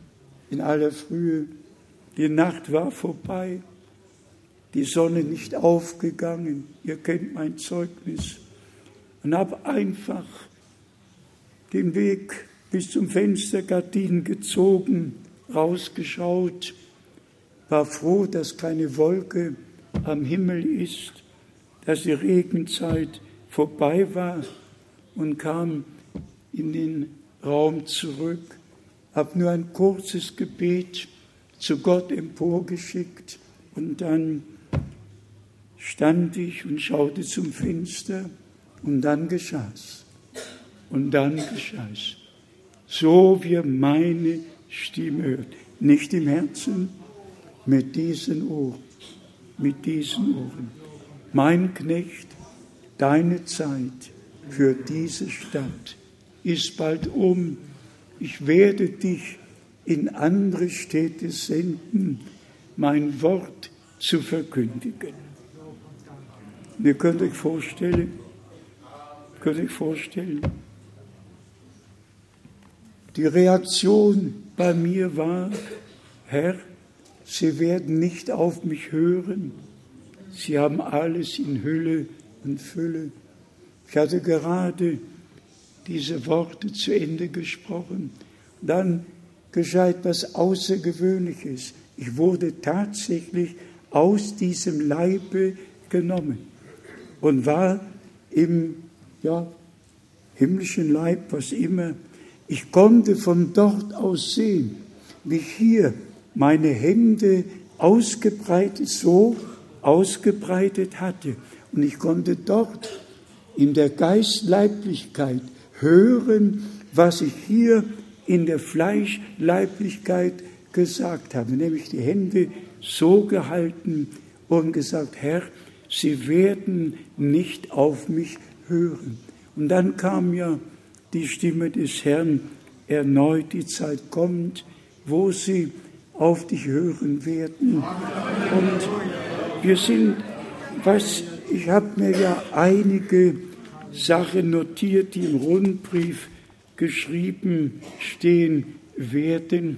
die Nacht war vorbei, die Sonne nicht aufgegangen, ihr kennt mein Zeugnis, und habe einfach den Weg bis zum Fenstergardinen gezogen, rausgeschaut, war froh, dass keine Wolke am Himmel ist, dass die Regenzeit vorbei war und kam in den Raum zurück, habe nur ein kurzes Gebet zu Gott emporgeschickt und dann stand ich und schaute zum Fenster und dann geschah's. Und dann geschah's. So wie meine Stimme hört. Nicht im Herzen, mit diesen Ohren. Mit diesen Ohren. Mein Knecht, deine Zeit für diese Stadt ist bald um. Ich werde dich in andere Städte senden, mein Wort zu verkündigen. Und ihr könnt euch vorstellen, die Reaktion bei mir war, Herr, Sie werden nicht auf mich hören. Sie haben alles in Hülle und Fülle. Ich hatte gerade diese Worte zu Ende gesprochen. Dann geschah etwas Außergewöhnliches. Ich wurde tatsächlich aus diesem Leibe genommen und war im himmlischen Leib, was immer. Ich konnte von dort aus sehen, wie hier meine Hände so ausgebreitet hatte. Und ich konnte dort in der Geistleiblichkeit hören, was ich hier in der Fleischleiblichkeit gesagt habe. Nämlich die Hände so gehalten und gesagt, Herr, Sie werden nicht auf mich hören. Und dann kam ja die Stimme des Herrn erneut, die Zeit kommt, wo Sie auf dich hören werden. Und wir sind Ich habe mir ja einige Sachen notiert, die im Rundbrief geschrieben stehen werden.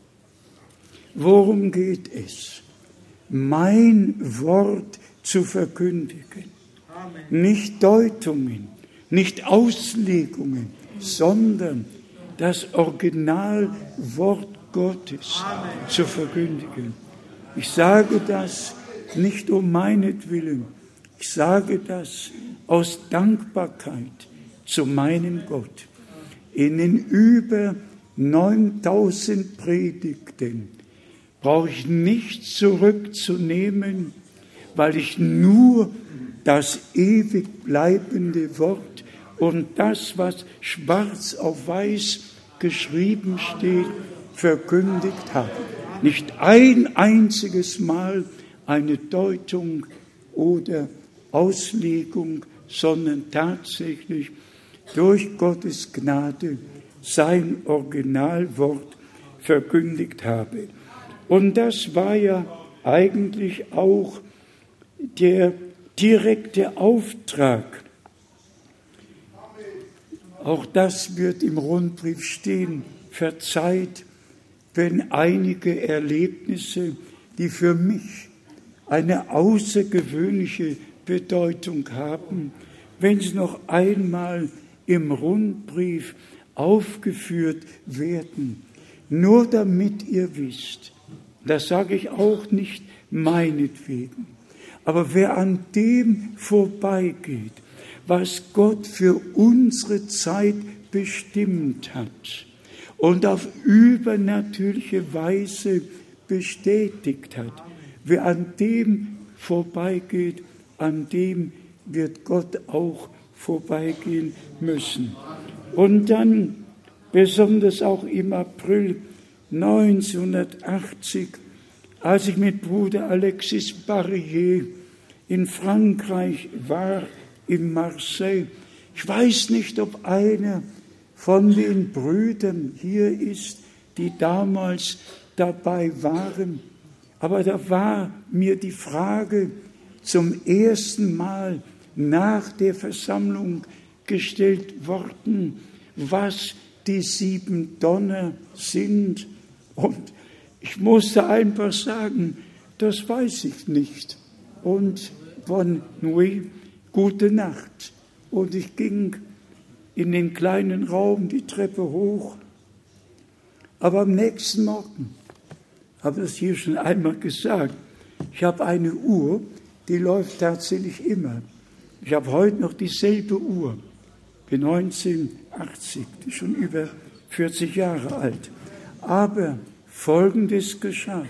Worum geht es? Mein Wort zu verkündigen. Amen. Nicht Deutungen, nicht Auslegungen, sondern das Originalwort Gottes zu verkündigen. Ich sage das nicht um meinetwillen, ich sage das aus Dankbarkeit zu meinem Gott. In den über 9000 Predigten brauche ich nichts zurückzunehmen, weil ich nur das ewig bleibende Wort und das, was schwarz auf weiß geschrieben steht, verkündigt habe. Nicht ein einziges Mal eine Deutung oder Auslegung, sondern tatsächlich durch Gottes Gnade sein Originalwort verkündigt habe. Und das war ja eigentlich auch der direkte Auftrag. Auch das wird im Rundbrief stehen. Verzeiht, wenn einige Erlebnisse, die für mich eine außergewöhnliche Bedeutung haben, wenn sie noch einmal im Rundbrief aufgeführt werden, nur damit ihr wisst, das sage ich auch nicht meinetwegen, aber wer an dem vorbeigeht, was Gott für unsere Zeit bestimmt hat und auf übernatürliche Weise bestätigt hat, wer an dem vorbeigeht, an dem wird Gott auch vorbeigehen müssen. Und dann, besonders auch im April 1980, als ich mit Bruder Alexis Barrier in Frankreich war, in Marseille. Ich weiß nicht, ob einer von den Brüdern hier ist, die damals dabei waren, aber da war mir die Frage zum ersten Mal nach der Versammlung gestellt worden, was die 7 Donner sind. Und ich musste einfach sagen, das weiß ich nicht. Und bonne nuit, gute Nacht. Und ich ging in den kleinen Raum die Treppe hoch. Aber am nächsten Morgen, habe das hier schon einmal gesagt, ich habe eine Uhr, die läuft tatsächlich immer. Ich habe heute noch dieselbe Uhr, bin 1980, die ist schon über 40 Jahre alt. Aber Folgendes geschah.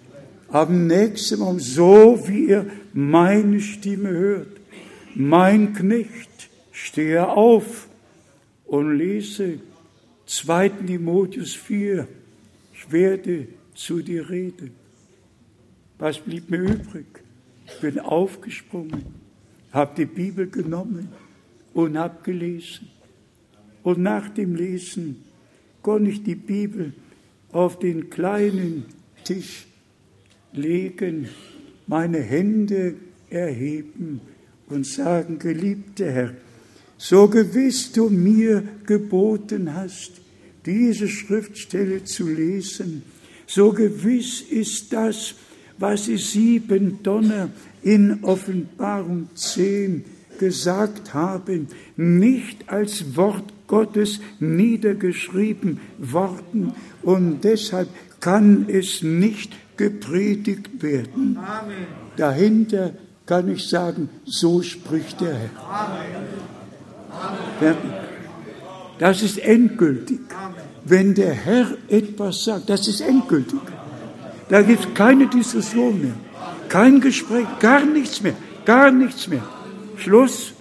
Am nächsten Morgen, so wie ihr meine Stimme hört, mein Knecht, stehe auf und lese 2. Timotheus 4, ich werde zu dir reden. Was blieb mir übrig? Ich bin aufgesprungen, habe die Bibel genommen und habe gelesen. Und nach dem Lesen konnte ich die Bibel auf den kleinen Tisch legen, meine Hände erheben und sagen, geliebter Herr, so gewiss du mir geboten hast, diese Schriftstelle zu lesen, so gewiss ist das, was die 7 Donner in Offenbarung 10 gesagt haben, nicht als Wort Gottes niedergeschrieben worden und deshalb kann es nicht gepredigt werden. Amen. Dahinter kann ich sagen, so spricht der Herr. Amen. Das ist endgültig. Wenn der Herr etwas sagt, das ist endgültig. Da gibt es keine Diskussion mehr, kein Gespräch, gar nichts mehr. Schluss.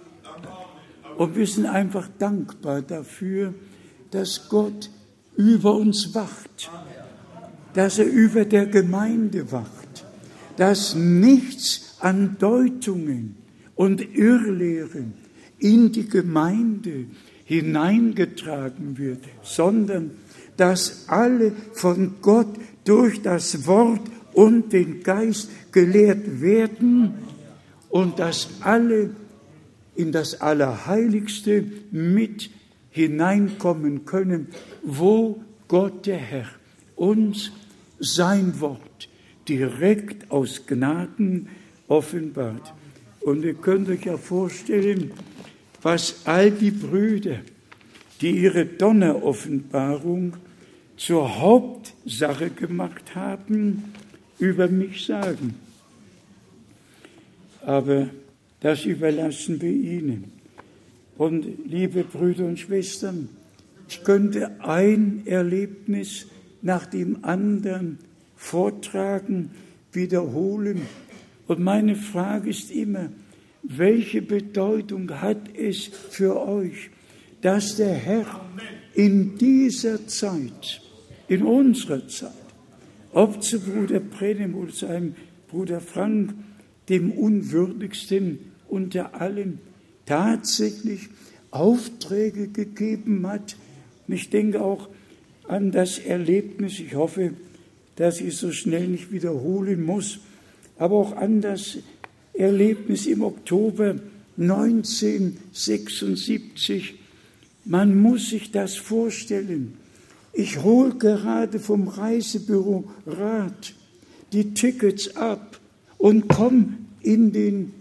Und wir sind einfach dankbar dafür, dass Gott über uns wacht, dass er über der Gemeinde wacht, dass nichts an Deutungen und Irrlehren in die Gemeinde hineingetragen wird, sondern dass alle von Gott durch das Wort und den Geist gelehrt werden und dass alle in das Allerheiligste mit hineinkommen können, wo Gott der Herr uns sein Wort direkt aus Gnaden offenbart. Und ihr könnt euch ja vorstellen, was all die Brüder, die ihre Donneroffenbarung zur Hauptsache gemacht haben, über mich sagen. Aber das überlassen wir ihnen. Und liebe Brüder und Schwestern, ich könnte ein Erlebnis nach dem anderen vortragen, wiederholen. Und meine Frage ist immer, welche Bedeutung hat es für euch, dass der Herr in dieser Zeit, in unserer Zeit, ob zu Bruder Brennem oder zu einem Bruder Frank, dem Unwürdigsten unter allen, tatsächlich Aufträge gegeben hat. Und ich denke auch an das Erlebnis, ich hoffe, dass ich es so schnell nicht wiederholen muss, aber auch an das Erlebnis im Oktober 1976. Man muss sich das vorstellen. Ich hole gerade vom Reisebüro Rath die Tickets ab und komme in den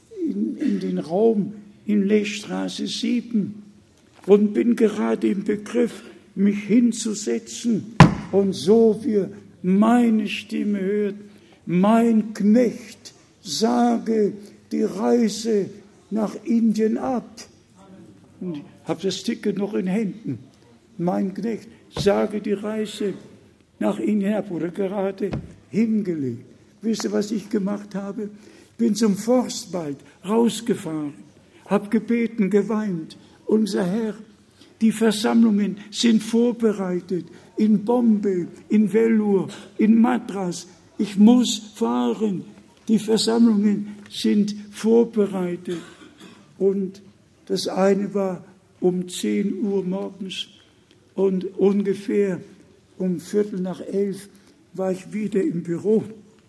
Raum in Lechstraße 7 und bin gerade im Begriff, mich hinzusetzen. Und so wie meine Stimme hört, mein Knecht, sage die Reise nach Indien ab. Und ich habe das Ticket noch in Händen. Mein Knecht, sage die Reise nach Indien ab, oder gerade hingelegt. Wisst ihr, was ich gemacht habe? Bin zum Forstwald rausgefahren, habe gebeten, geweint. Unser Herr, die Versammlungen sind vorbereitet in Bombay, in Vellore, in Madras. Ich muss fahren. Die Versammlungen sind vorbereitet. Und das eine war um 10 Uhr morgens und ungefähr um 10:15 war ich wieder im Büro.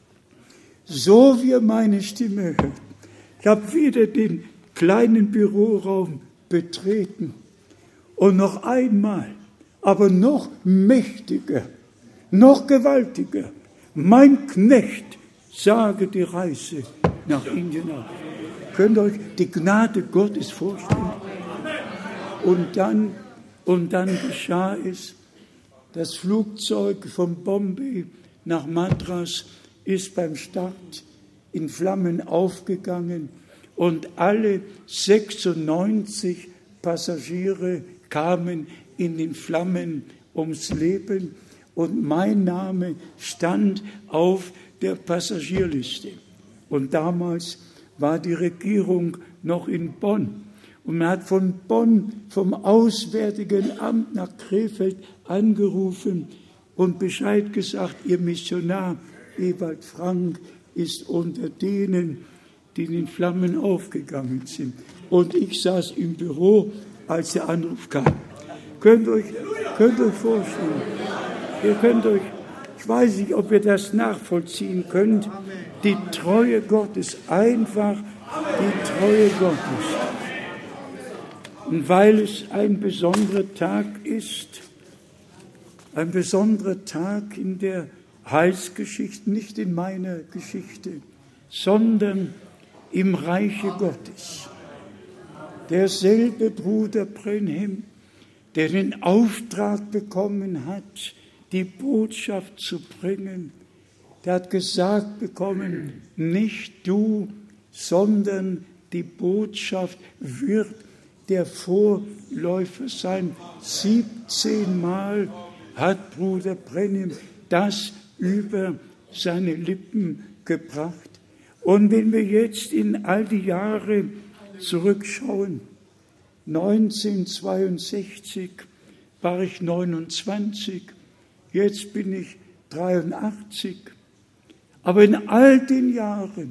So wie meine Stimme hört. Ich habe wieder den kleinen Büroraum betreten und noch einmal, aber noch mächtiger, noch gewaltiger, mein Knecht, sage die Reise nach Indien ab. Könnt ihr euch die Gnade Gottes vorstellen? Und dann geschah es, das Flugzeug von Bombay nach Madras ist beim Start in Flammen aufgegangen und alle 96 Passagiere kamen in den Flammen ums Leben und mein Name stand auf der Passagierliste. Und damals war die Regierung noch in Bonn. Und man hat von Bonn, vom Auswärtigen Amt nach Krefeld angerufen und Bescheid gesagt, Ihr Missionar Ewald Frank ist unter denen, die in den Flammen aufgegangen sind. Und ich saß im Büro, als der Anruf kam. Könnt ihr euch vorstellen, ich weiß nicht, ob ihr das nachvollziehen könnt, die Treue Gottes, einfach die Treue Gottes. Und weil es ein besonderer Tag ist, ein besonderer Tag in der Heilsgeschichte, nicht in meiner Geschichte, sondern im Reiche Gottes. Derselbe Bruder Brenhem, der den Auftrag bekommen hat, die Botschaft zu bringen, der hat gesagt bekommen, nicht du, sondern die Botschaft wird der Vorläufer sein. 17 Mal hat Bruder Brenhem das über seine Lippen gebracht. Und wenn wir jetzt in all die Jahre zurückschauen, 1962 war ich 29, jetzt bin ich 83. Aber in all den Jahren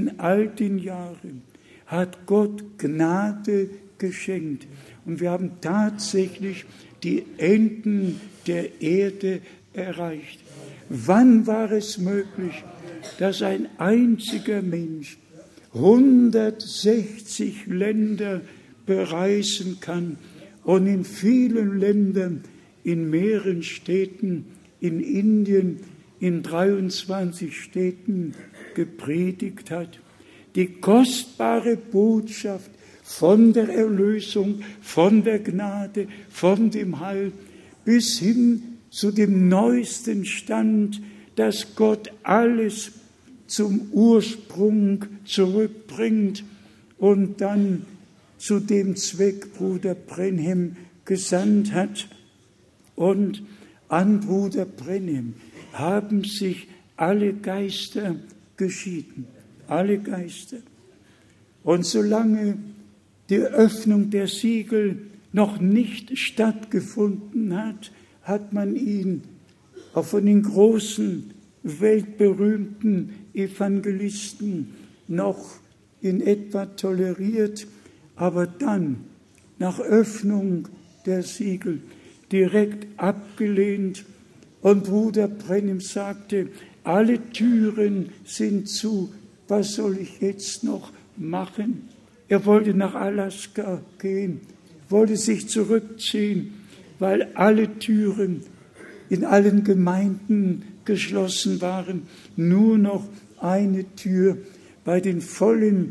hat Gott Gnade geschenkt. Und wir haben tatsächlich die Enden der Erde erreicht. Wann war es möglich, dass ein einziger Mensch 160 Länder bereisen kann und in vielen Ländern, in mehreren Städten, in Indien, in 23 Städten gepredigt hat. Die kostbare Botschaft von der Erlösung, von der Gnade, von dem Heil, bis hin zu dem neuesten Stand, dass Gott alles zum Ursprung zurückbringt und dann zu dem Zweck Bruder Branham gesandt hat. Und an Bruder Branham haben sich alle Geister geschieden, alle Geister. Und solange die Öffnung der Siegel noch nicht stattgefunden hat, hat man ihn auch von den großen, weltberühmten Evangelisten noch in etwa toleriert, aber dann, nach Öffnung der Siegel, direkt abgelehnt. Und Bruder Branham sagte, alle Türen sind zu, was soll ich jetzt noch machen? Er wollte nach Alaska gehen, wollte sich zurückziehen, weil alle Türen in allen Gemeinden geschlossen waren. Nur noch eine Tür bei den vollen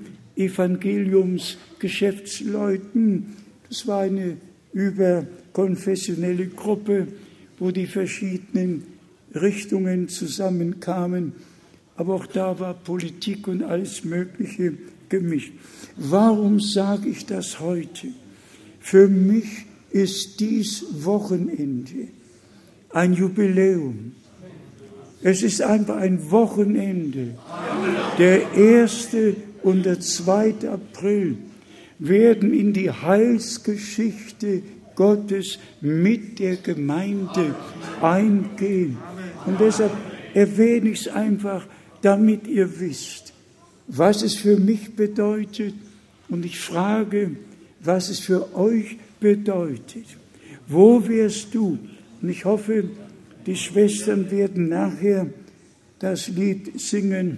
Evangeliumsgeschäftsleuten. Das war eine überkonfessionelle Gruppe, wo die verschiedenen Richtungen zusammenkamen. Aber auch da war Politik und alles Mögliche gemischt. Warum sage ich das heute? Für mich ist dies Wochenende ein Jubiläum. Es ist einfach ein Wochenende. Der 1. und der 2. April werden in die Heilsgeschichte Gottes mit der Gemeinde eingehen. Und deshalb erwähne ich es einfach, damit ihr wisst, was es für mich bedeutet. Und ich frage, was es für euch bedeutet. Wo wärst du? Und ich hoffe, die Schwestern werden nachher das Lied singen.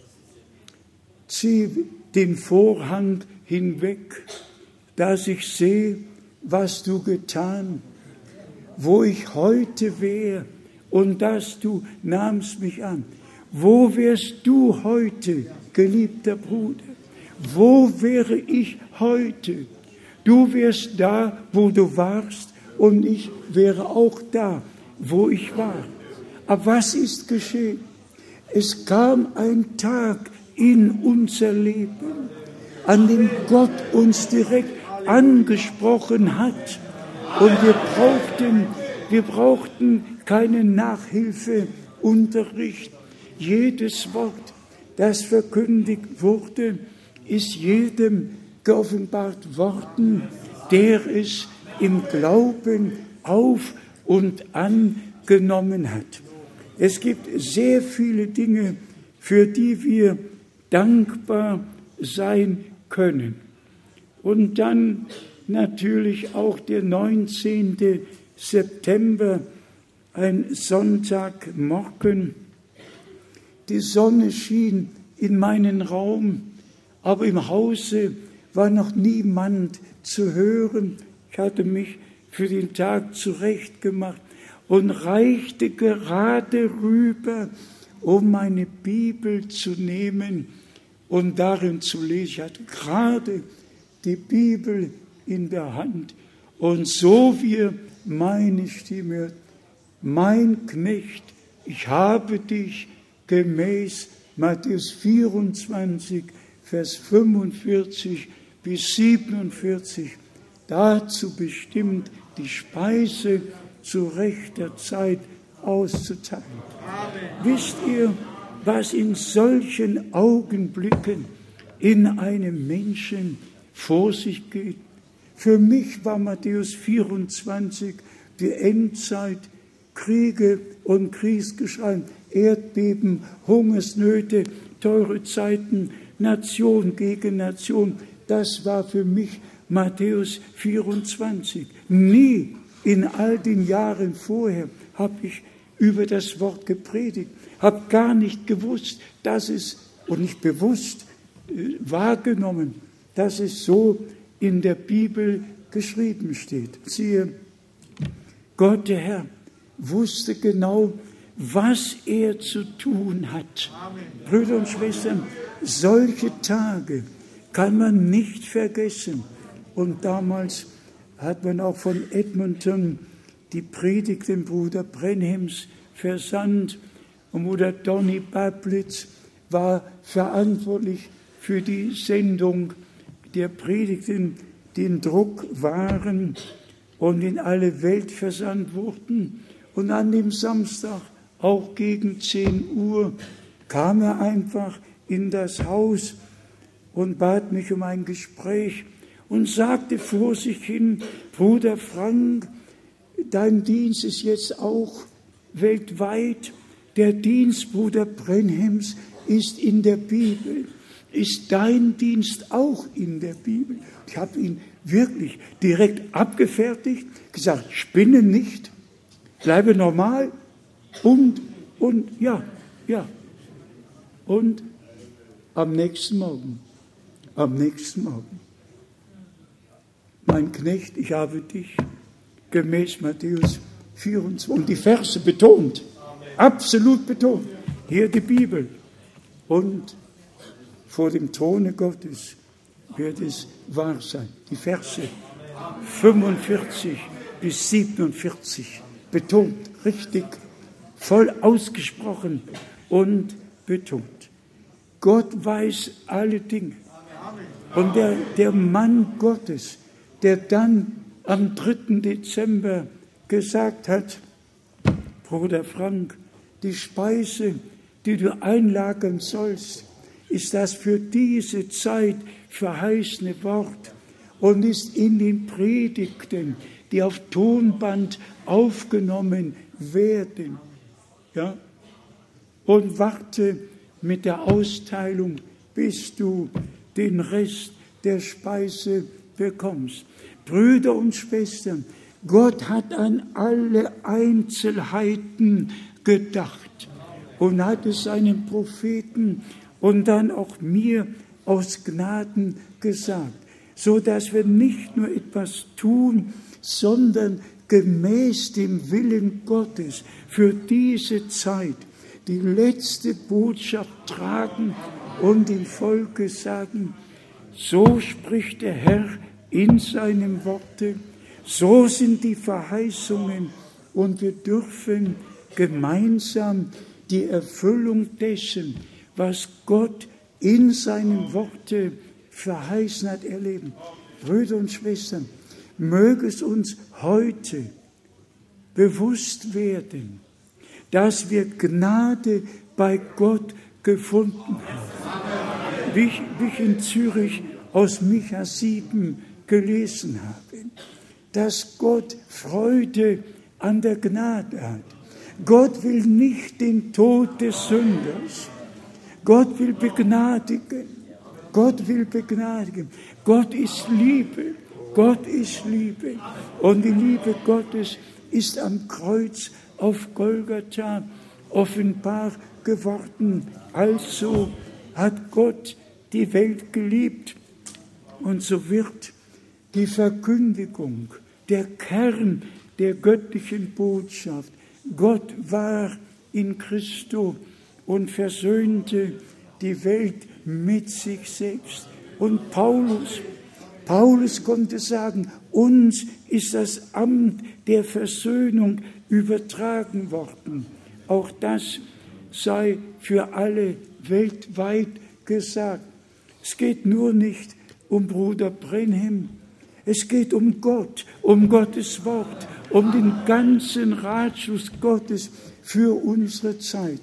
Zieh den Vorhang hinweg, dass ich sehe, was du getan, wo ich heute wär, und dass du nahmst mich an. Wo wärst du heute, geliebter Bruder? Wo wäre ich heute? Du wärst da, wo du warst, und ich wäre auch da, wo ich war. Aber was ist geschehen? Es kam ein Tag in unser Leben, an dem Gott uns direkt angesprochen hat. Und wir brauchten keinen Nachhilfeunterricht. Jedes Wort, das verkündigt wurde, ist jedem geoffenbart worden, der es im Glauben auf und angenommen hat. Es gibt sehr viele Dinge, für die wir dankbar sein können. Und dann natürlich auch der 19. September, ein Sonntagmorgen. Die Sonne schien in meinen Raum, aber im Hause war noch niemand zu hören. Ich hatte mich für den Tag zurechtgemacht und reichte gerade rüber, um meine Bibel zu nehmen und darin zu lesen. Ich hatte gerade die Bibel in der Hand. Und so wie meine Stimme hört, mein Knecht, ich habe dich gemäß Matthäus 24, Vers 45 bis 47 dazu bestimmt, die Speise zu rechter Zeit auszuteilen. Amen. Wisst ihr, was in solchen Augenblicken in einem Menschen vor sich geht? Für mich war Matthäus 24 die Endzeit, Kriege und Kriegsgeschrei, Erdbeben, Hungersnöte, teure Zeiten, Nation gegen Nation. Das war für mich Matthäus 24. Nie in all den Jahren vorher habe ich über das Wort gepredigt, habe gar nicht gewusst, dass es, und nicht bewusst, wahrgenommen, dass es so in der Bibel geschrieben steht. Siehe, Gott, der Herr, wusste genau, was er zu tun hat. Amen. Brüder und Schwestern, solche Tage kann man nicht vergessen. Und damals hat man auch von Edmonton die Predigt dem Bruder Brenhims versandt. Und Bruder Donny Bablitz war verantwortlich für die Sendung der Predigten, die in Druck waren und in alle Welt versandt wurden. Und an dem Samstag, auch gegen 10 Uhr, kam er einfach in das Haus und bat mich um ein Gespräch und sagte vor sich hin: Bruder Frank, dein Dienst ist jetzt auch weltweit. Der Dienst Bruder Brenhims ist in der Bibel. Ist dein Dienst auch in der Bibel? Ich habe ihn wirklich direkt abgefertigt, gesagt, spinne nicht, bleibe normal und ja. Und am nächsten Morgen, mein Knecht, ich habe dich gemäß Matthäus 24, und die Verse betont, absolut betont, hier die Bibel. Und vor dem Throne Gottes wird es wahr sein. Die Verse 45 bis 47 betont, richtig, voll ausgesprochen und betont. Gott weiß alle Dinge. Und der Mann Gottes, der dann am 3. Dezember gesagt hat: Bruder Frank, die Speise, die du einlagern sollst, ist das für diese Zeit verheißene Wort und ist in den Predigten, die auf Tonband aufgenommen werden. Ja? Und warte mit der Austeilung, bis du den Rest der Speise bekommst. Brüder und Schwestern, Gott hat an alle Einzelheiten gedacht und hat es seinen Propheten und dann auch mir aus Gnaden gesagt, so dass wir nicht nur etwas tun, sondern gemäß dem Willen Gottes für diese Zeit die letzte Botschaft tragen und dem Volke sagen: So spricht der Herr in seinem Worte, so sind die Verheißungen, und wir dürfen gemeinsam die Erfüllung dessen, was Gott in seinem Worte verheißen hat, erleben. Brüder und Schwestern, möge es uns heute bewusst werden, dass wir Gnade bei Gott gefunden haben. Wie ich in Zürich aus Micha 7 gelesen habe, dass Gott Freude an der Gnade hat. Gott will nicht den Tod des Sünders. Gott will begnadigen. Gott will begnadigen. Gott ist Liebe. Gott ist Liebe. Und die Liebe Gottes ist am Kreuz auf Golgatha offenbar geworden. Also hat Gott die Welt geliebt. Und so wird die Verkündigung, der Kern der göttlichen Botschaft: Gott war in Christo und versöhnte die Welt mit sich selbst. Und Paulus konnte sagen, uns ist das Amt der Versöhnung übertragen worden. Auch das sei für alle weltweit gesagt. Es geht nur nicht um Bruder Brenhim. Es geht um Gott, um Gottes Wort, um den ganzen Ratschluss Gottes für unsere Zeit.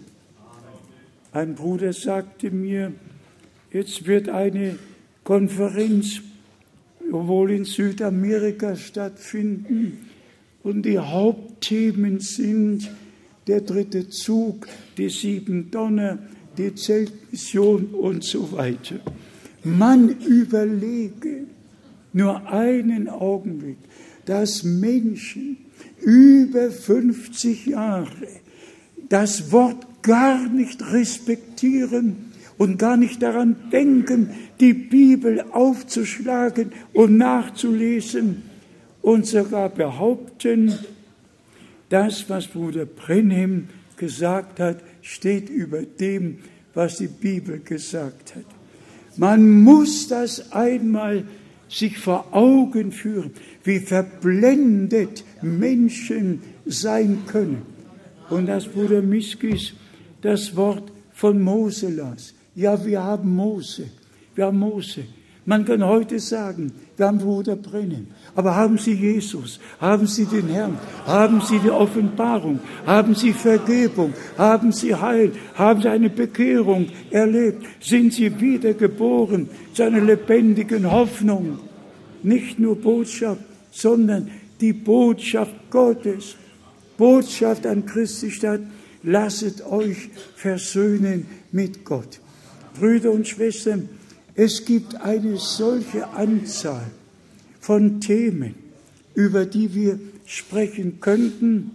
Ein Bruder sagte mir, jetzt wird eine Konferenz wohl in Südamerika stattfinden und die Hauptthemen sind der 3. Zug, die 7 Donner, die Zeltmission und so weiter. Man überlege nur einen Augenblick, dass Menschen über 50 Jahre das Wort gar nicht respektieren und gar nicht daran denken, die Bibel aufzuschlagen und nachzulesen und sogar behaupten, das, was Bruder Brenhem gesagt hat, steht über dem, was die Bibel gesagt hat. Man muss das einmal sich vor Augen führen, wie verblendet Menschen sein können. Und als Bruder Miskis das Wort von Mose las. Ja, wir haben Mose. Man kann heute sagen, wir haben Bruder Brenhem. Aber haben Sie Jesus? Haben Sie den Herrn? Haben Sie die Offenbarung? Haben Sie Vergebung? Haben Sie Heil? Haben Sie eine Bekehrung erlebt? Sind Sie wiedergeboren zu einer lebendigen Hoffnung? Nicht nur Botschaft, sondern die Botschaft Gottes. Botschaft an Christi Stadt, lasset euch versöhnen mit Gott. Brüder und Schwestern, es gibt eine solche Anzahl von Themen, über die wir sprechen könnten,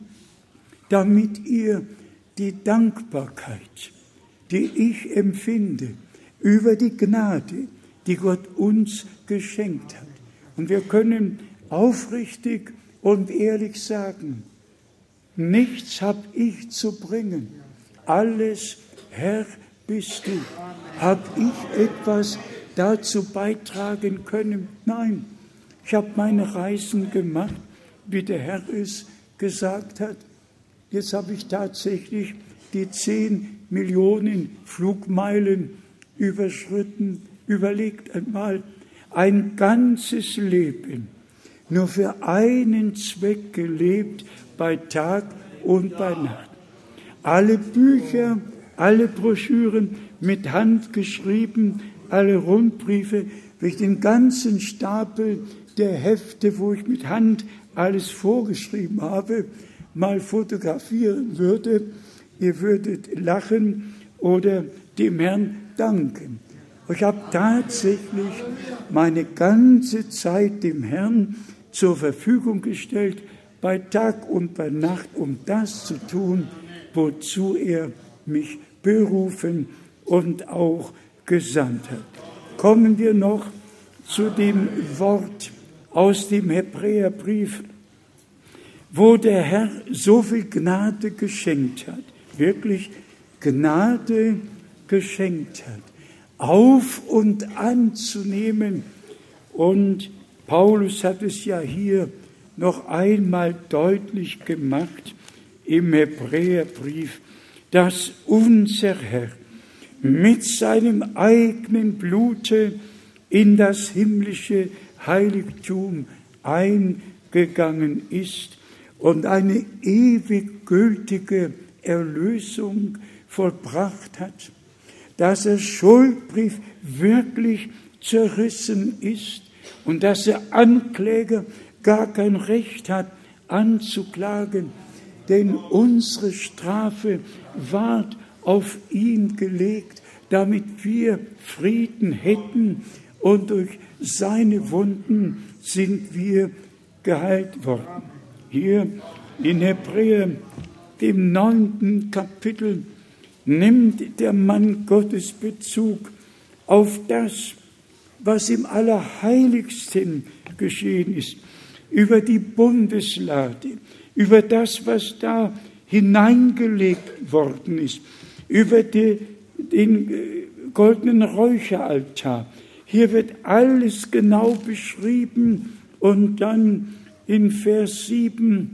damit ihr die Dankbarkeit, die ich empfinde, über die Gnade, die Gott uns geschenkt hat. Und wir können aufrichtig und ehrlich sagen, nichts habe ich zu bringen, alles, Herr, bist du. Habe ich etwas dazu beitragen können? Nein, ich habe meine Reisen gemacht, wie der Herr es gesagt hat. Jetzt habe ich tatsächlich die 10 Millionen Flugmeilen überschritten. Überlegt einmal, ein ganzes Leben nur für einen Zweck gelebt, bei Tag und bei Nacht. Alle Bücher, alle Broschüren mit Hand geschrieben, alle Rundbriefe, wenn ich den ganzen Stapel der Hefte, wo ich mit Hand alles vorgeschrieben habe, mal fotografieren würde, ihr würdet lachen oder dem Herrn danken. Ich habe tatsächlich meine ganze Zeit dem Herrn zur Verfügung gestellt, bei Tag und bei Nacht, um das zu tun, wozu er mich berufen und auch gesandt hat. Kommen wir noch zu dem Wort aus dem Hebräerbrief, wo der Herr so viel Gnade geschenkt hat, wirklich Gnade geschenkt hat, auf und anzunehmen. Und Paulus hat es ja hier noch einmal deutlich gemacht im Hebräerbrief, dass unser Herr mit seinem eigenen Blute in das himmlische Heiligtum eingegangen ist und eine ewig gültige Erlösung vollbracht hat, dass der Schuldbrief wirklich zerrissen ist und dass der Ankläger gar kein Recht hat, anzuklagen, denn unsere Strafe ward auf ihn gelegt, damit wir Frieden hätten, und durch seine Wunden sind wir geheilt worden. Hier in Hebräer, dem 9. Kapitel, nimmt der Mann Gottes Bezug auf das, was im Allerheiligsten geschehen ist, über die Bundeslade, über das, was da hineingelegt worden ist, über den goldenen Räucheraltar. Hier wird alles genau beschrieben und dann in Vers 7,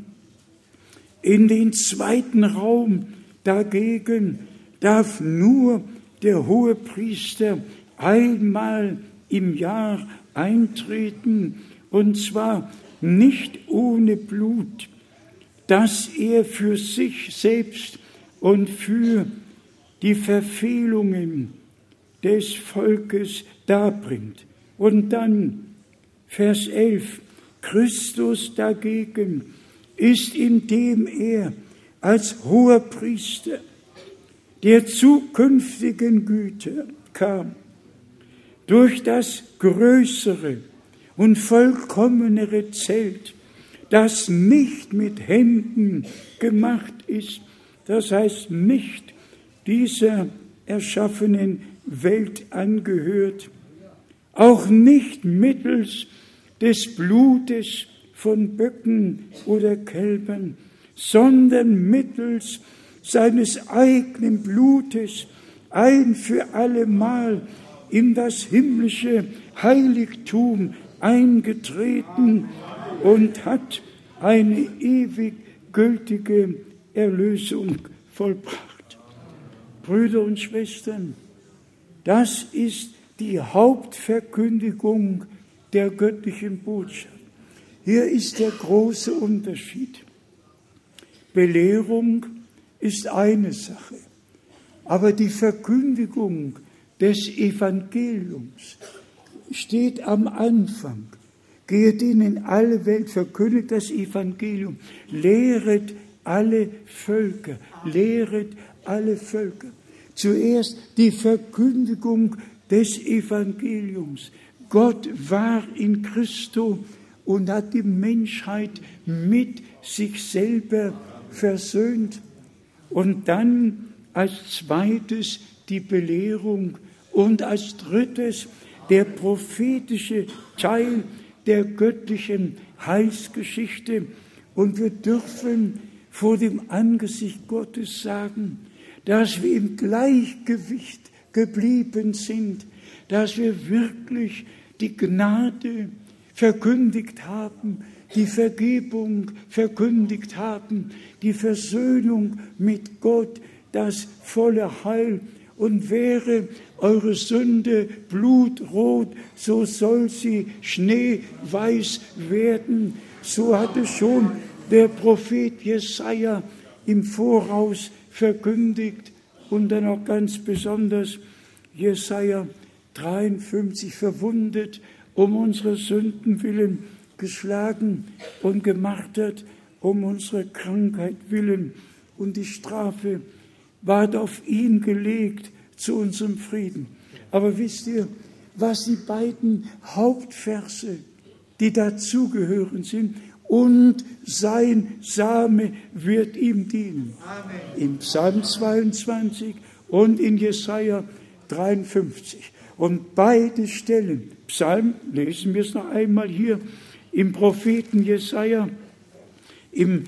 in den zweiten Raum dagegen darf nur der Hohepriester einmal im Jahr eintreten, und zwar nicht ohne Blut, das er für sich selbst und für die Verfehlungen des Volkes darbringt. Und dann Vers 11, Christus dagegen ist, indem er als hoher Priester der zukünftigen Güter kam, durch das größere und vollkommenere Zelt, das nicht mit Händen gemacht ist, das heißt nicht dieser erschaffenen Welt angehört, auch nicht mittels des Blutes von Böcken oder Kälbern, sondern mittels seines eigenen Blutes ein für allemal in das himmlische Heiligtum eingetreten und hat eine ewig gültige Erlösung vollbracht. Brüder und Schwestern, das ist die Hauptverkündigung der göttlichen Botschaft. Hier ist der große Unterschied. Belehrung ist eine Sache, aber die Verkündigung des Evangeliums steht am Anfang. Geht in alle Welt, verkündigt das Evangelium, lehret alle Völker, lehret alle Völker. Zuerst die Verkündigung des Evangeliums. Gott war in Christo und hat die Menschheit mit sich selber versöhnt. Und dann als zweites die Belehrung und als drittes der prophetische Teil der göttlichen Heilsgeschichte. Und wir dürfen vor dem Angesicht Gottes sagen, dass wir im Gleichgewicht geblieben sind, dass wir wirklich die Gnade verkündigt haben, die Vergebung verkündigt haben, die Versöhnung mit Gott, das volle Heil. Und wäre eure Sünde blutrot, so soll sie schneeweiß werden. So hatte schon der Prophet Jesaja im Voraus verkündigt. Und dann auch ganz besonders Jesaja 53, verwundet um unsere Sünden willen, geschlagen und gemartert um unsere Krankheit willen. Und die Strafe ward auf ihn gelegt zu unserem Frieden. Aber wisst ihr, was die beiden Hauptverse, die dazugehören, sind? Und sein Same wird ihm dienen. Amen. Im Psalm 22 und in Jesaja 53. Und beide Stellen, Psalm, lesen wir es noch einmal hier, im Propheten Jesaja, im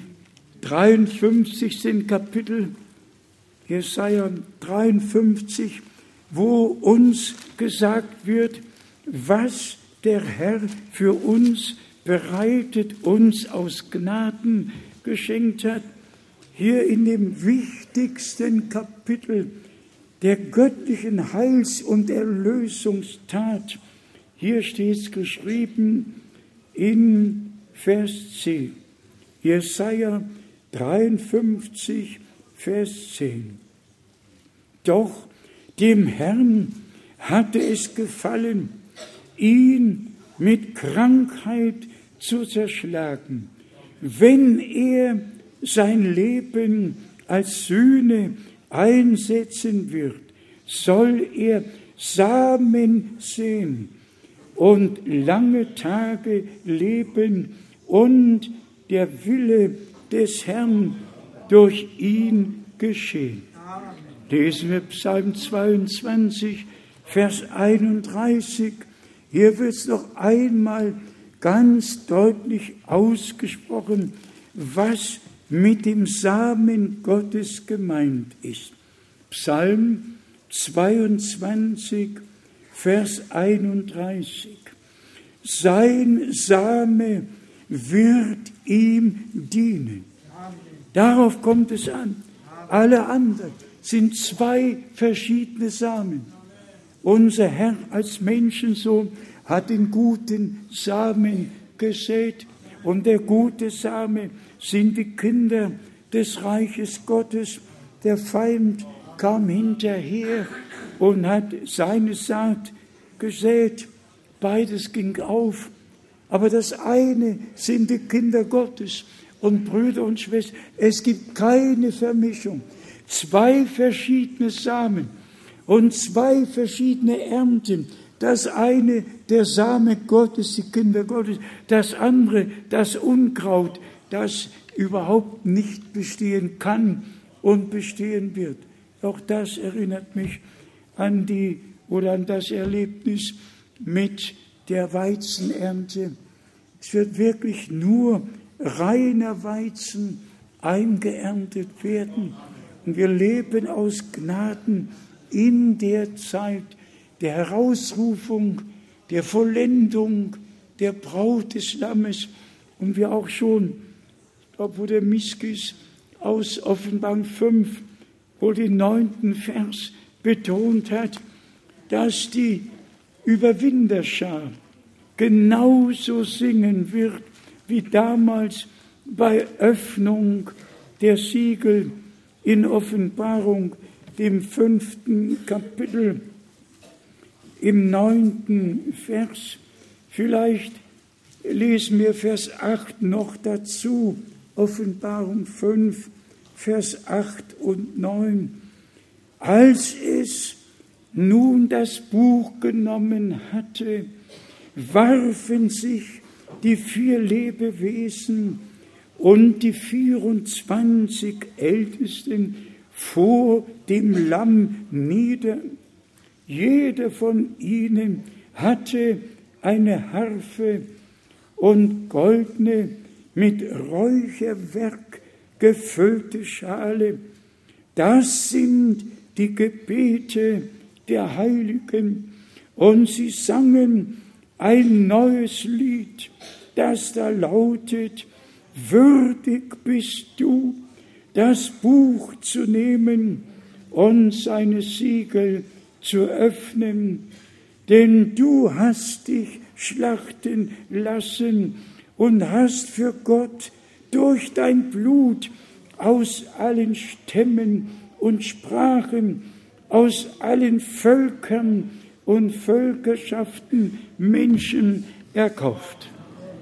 53. Kapitel, Jesaja 53, wo uns gesagt wird, was der Herr für uns bereitet, uns aus Gnaden geschenkt hat. Hier in dem wichtigsten Kapitel der göttlichen Heils- und Erlösungstat. Hier steht es geschrieben in Vers 10. Jesaja 53, Vers 10. Doch dem Herrn hatte es gefallen, ihn mit Krankheit zu zerschlagen, wenn er sein Leben als Sühne einsetzen wird, soll er Samen sehen und lange Tage leben und der Wille des Herrn durch ihn geschehen. Lesen wir Psalm 22, Vers 31. Hier wird es noch einmal ganz deutlich ausgesprochen, was mit dem Samen Gottes gemeint ist. Psalm 22, Vers 31. Sein Same wird ihm dienen. Darauf kommt es an. Alle anderen sind zwei verschiedene Samen. Unser Herr als Menschensohn hat den guten Samen gesät. Und der gute Same sind die Kinder des Reiches Gottes. Der Feind kam hinterher und hat seine Saat gesät. Beides ging auf. Aber das eine sind die Kinder Gottes. Und Brüder und Schwestern, es gibt keine Vermischung. Zwei verschiedene Samen und zwei verschiedene Ernten. Das eine, der Same Gottes, die Kinder Gottes. Das andere, das Unkraut, das überhaupt nicht bestehen kann und bestehen wird. Auch das erinnert mich an das Erlebnis mit der Weizenernte. Es wird wirklich nur reiner Weizen eingeerntet werden. Und wir leben aus Gnaden in der Zeit der Herausrufung, der Vollendung der Braut des Lammes. Und wir auch schon, ich glaube, wo der Miskis aus Offenbarung 5, wohl den 9. Vers betont hat, dass die Überwinderschar genauso singen wird wie damals bei Öffnung der Siegel in Offenbarung, dem 5. Kapitel, im 9. Vers. Vielleicht lesen wir Vers 8 noch dazu, Offenbarung 5, Vers 8 und 9. Als es nun das Buch genommen hatte, warfen sich die 4 Lebewesen und die 24 Ältesten vor dem Lamm nieder. Jeder von ihnen hatte eine Harfe und goldene, mit Räucherwerk gefüllte Schale. Das sind die Gebete der Heiligen. Und sie sangen ein neues Lied, das da lautet: Würdig bist du, das Buch zu nehmen und seine Siegel zu öffnen, denn du hast dich schlachten lassen und hast für Gott durch dein Blut aus allen Stämmen und Sprachen, aus allen Völkern und Völkerschaften Menschen erkauft.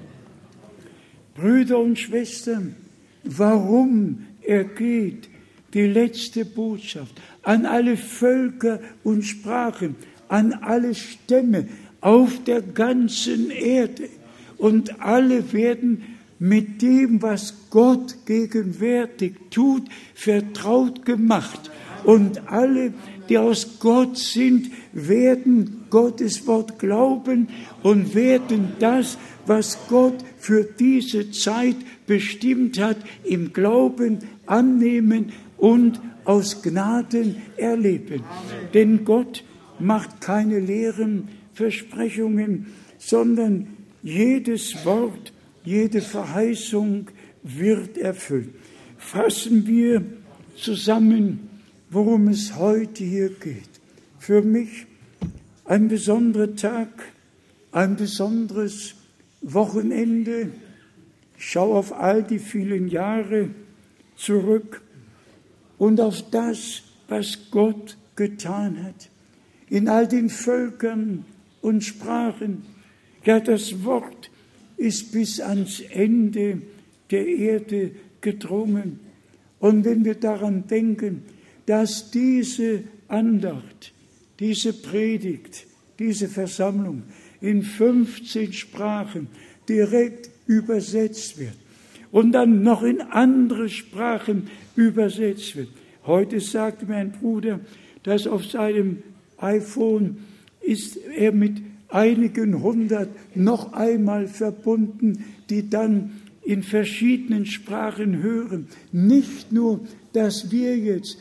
Brüder und Schwestern, warum ergeht die letzte Botschaft an alle Völker und Sprachen, an alle Stämme auf der ganzen Erde? Und alle werden mit dem, was Gott gegenwärtig tut, vertraut gemacht. Und alle, die aus Gott sind, werden Gottes Wort glauben und werden das, was Gott für diese Zeit bestimmt hat, im Glauben annehmen und aus Gnaden erleben. Amen. Denn Gott macht keine leeren Versprechungen, sondern jedes Wort, jede Verheißung wird erfüllt. Fassen wir zusammen, worum es heute hier geht. Für mich ein besonderer Tag, ein besonderes Wochenende. Ich schaue auf all die vielen Jahre zurück und auf das, was Gott getan hat. In all den Völkern und Sprachen. Ja, das Wort ist bis ans Ende der Erde gedrungen. Und wenn wir daran denken, dass diese Andacht, diese Predigt, diese Versammlung in 15 Sprachen direkt übersetzt wird und dann noch in andere Sprachen übersetzt wird. Heute sagte mir ein Bruder, dass auf seinem iPhone ist er mit einigen 100 noch einmal verbunden, die dann in verschiedenen Sprachen hören. Nicht nur, dass wir jetzt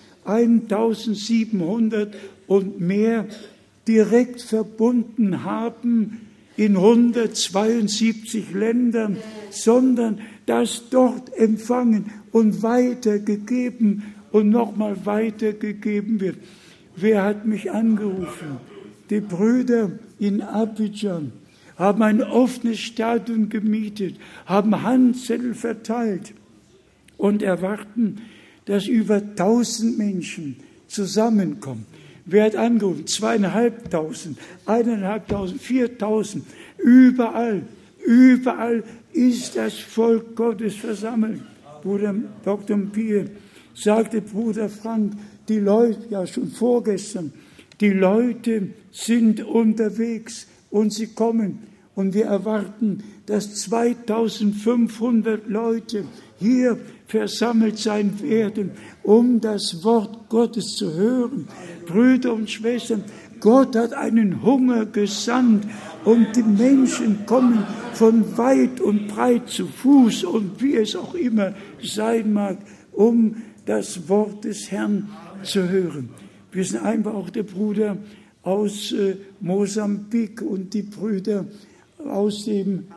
1700 und mehr direkt verbunden haben in 172 Ländern, sondern dass dort empfangen und weitergegeben und nochmal weitergegeben wird. Wer hat mich angerufen? Die Brüder in Abidjan haben ein offenes Stadion gemietet, haben Handzettel verteilt und erwarten, dass über 1000 Menschen zusammenkommen. Wer hat angerufen? 2500, 1500, 4000. Überall ist das Volk Gottes versammelt. Bruder Dr. Pier sagte, Bruder Frank, die Leute, ja schon vorgestern, die Leute sind unterwegs und sie kommen. Und wir erwarten, dass 2500 Leute hier versammelt sein werden, um das Wort Gottes zu hören. Brüder und Schwestern, Gott hat einen Hunger gesandt und die Menschen kommen von weit und breit zu Fuß und wie es auch immer sein mag, um das Wort des Herrn zu hören. Wir sind einfach auch der Bruder aus Mosambik und die Brüder aus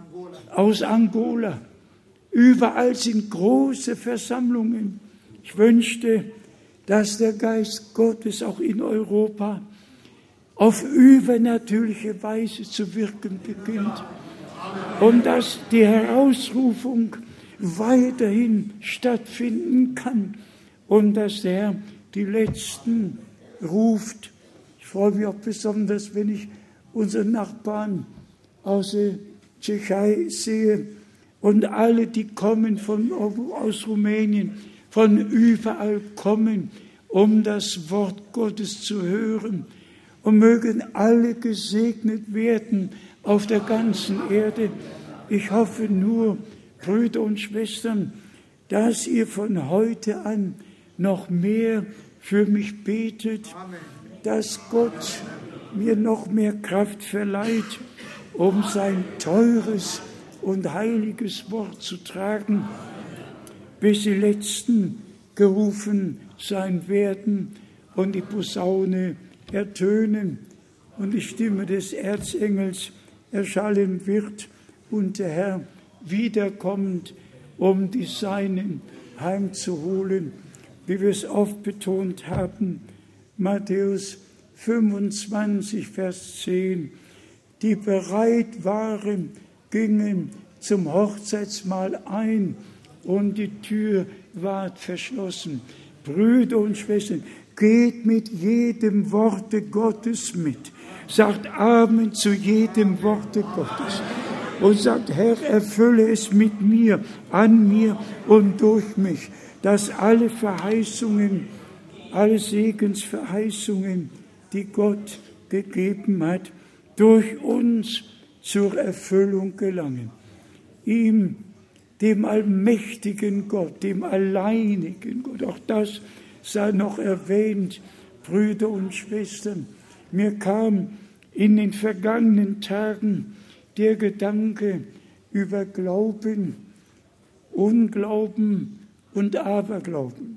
Angola. Überall sind große Versammlungen. Ich wünschte, dass der Geist Gottes auch in Europa auf übernatürliche Weise zu wirken beginnt und dass die Herausrufung weiterhin stattfinden kann und dass der Herr die Letzten ruft. Ich freue mich auch besonders, wenn ich unseren Nachbarn aus der Tschechei sehe und alle, die kommen aus Rumänien, von überall kommen, um das Wort Gottes zu hören. Und mögen alle gesegnet werden auf der ganzen Erde. Ich hoffe nur, Brüder und Schwestern, dass ihr von heute an noch mehr für mich betet, dass Gott mir noch mehr Kraft verleiht, um sein teures und heiliges Wort zu tragen, bis die Letzten gerufen sein werden und die Posaune ertönen und die Stimme des Erzengels erschallen wird und der Herr wiederkommt, um die Seinen heimzuholen, wie wir es oft betont haben. Matthäus 25, Vers 10. Die bereit waren, gingen zum Hochzeitsmahl ein und die Tür ward verschlossen. Brüder und Schwestern, geht mit jedem Worte Gottes mit. Sagt Amen zu jedem Worte Gottes. Und sagt, Herr, erfülle es mit mir, an mir und durch mich, dass alle Verheißungen, alle Segensverheißungen, die Gott gegeben hat, durch uns zur Erfüllung gelangen. Ihm, dem allmächtigen Gott, dem alleinigen Gott, auch das sei noch erwähnt, Brüder und Schwestern. Mir kam in den vergangenen Tagen der Gedanke über Glauben, Unglauben und Aberglauben.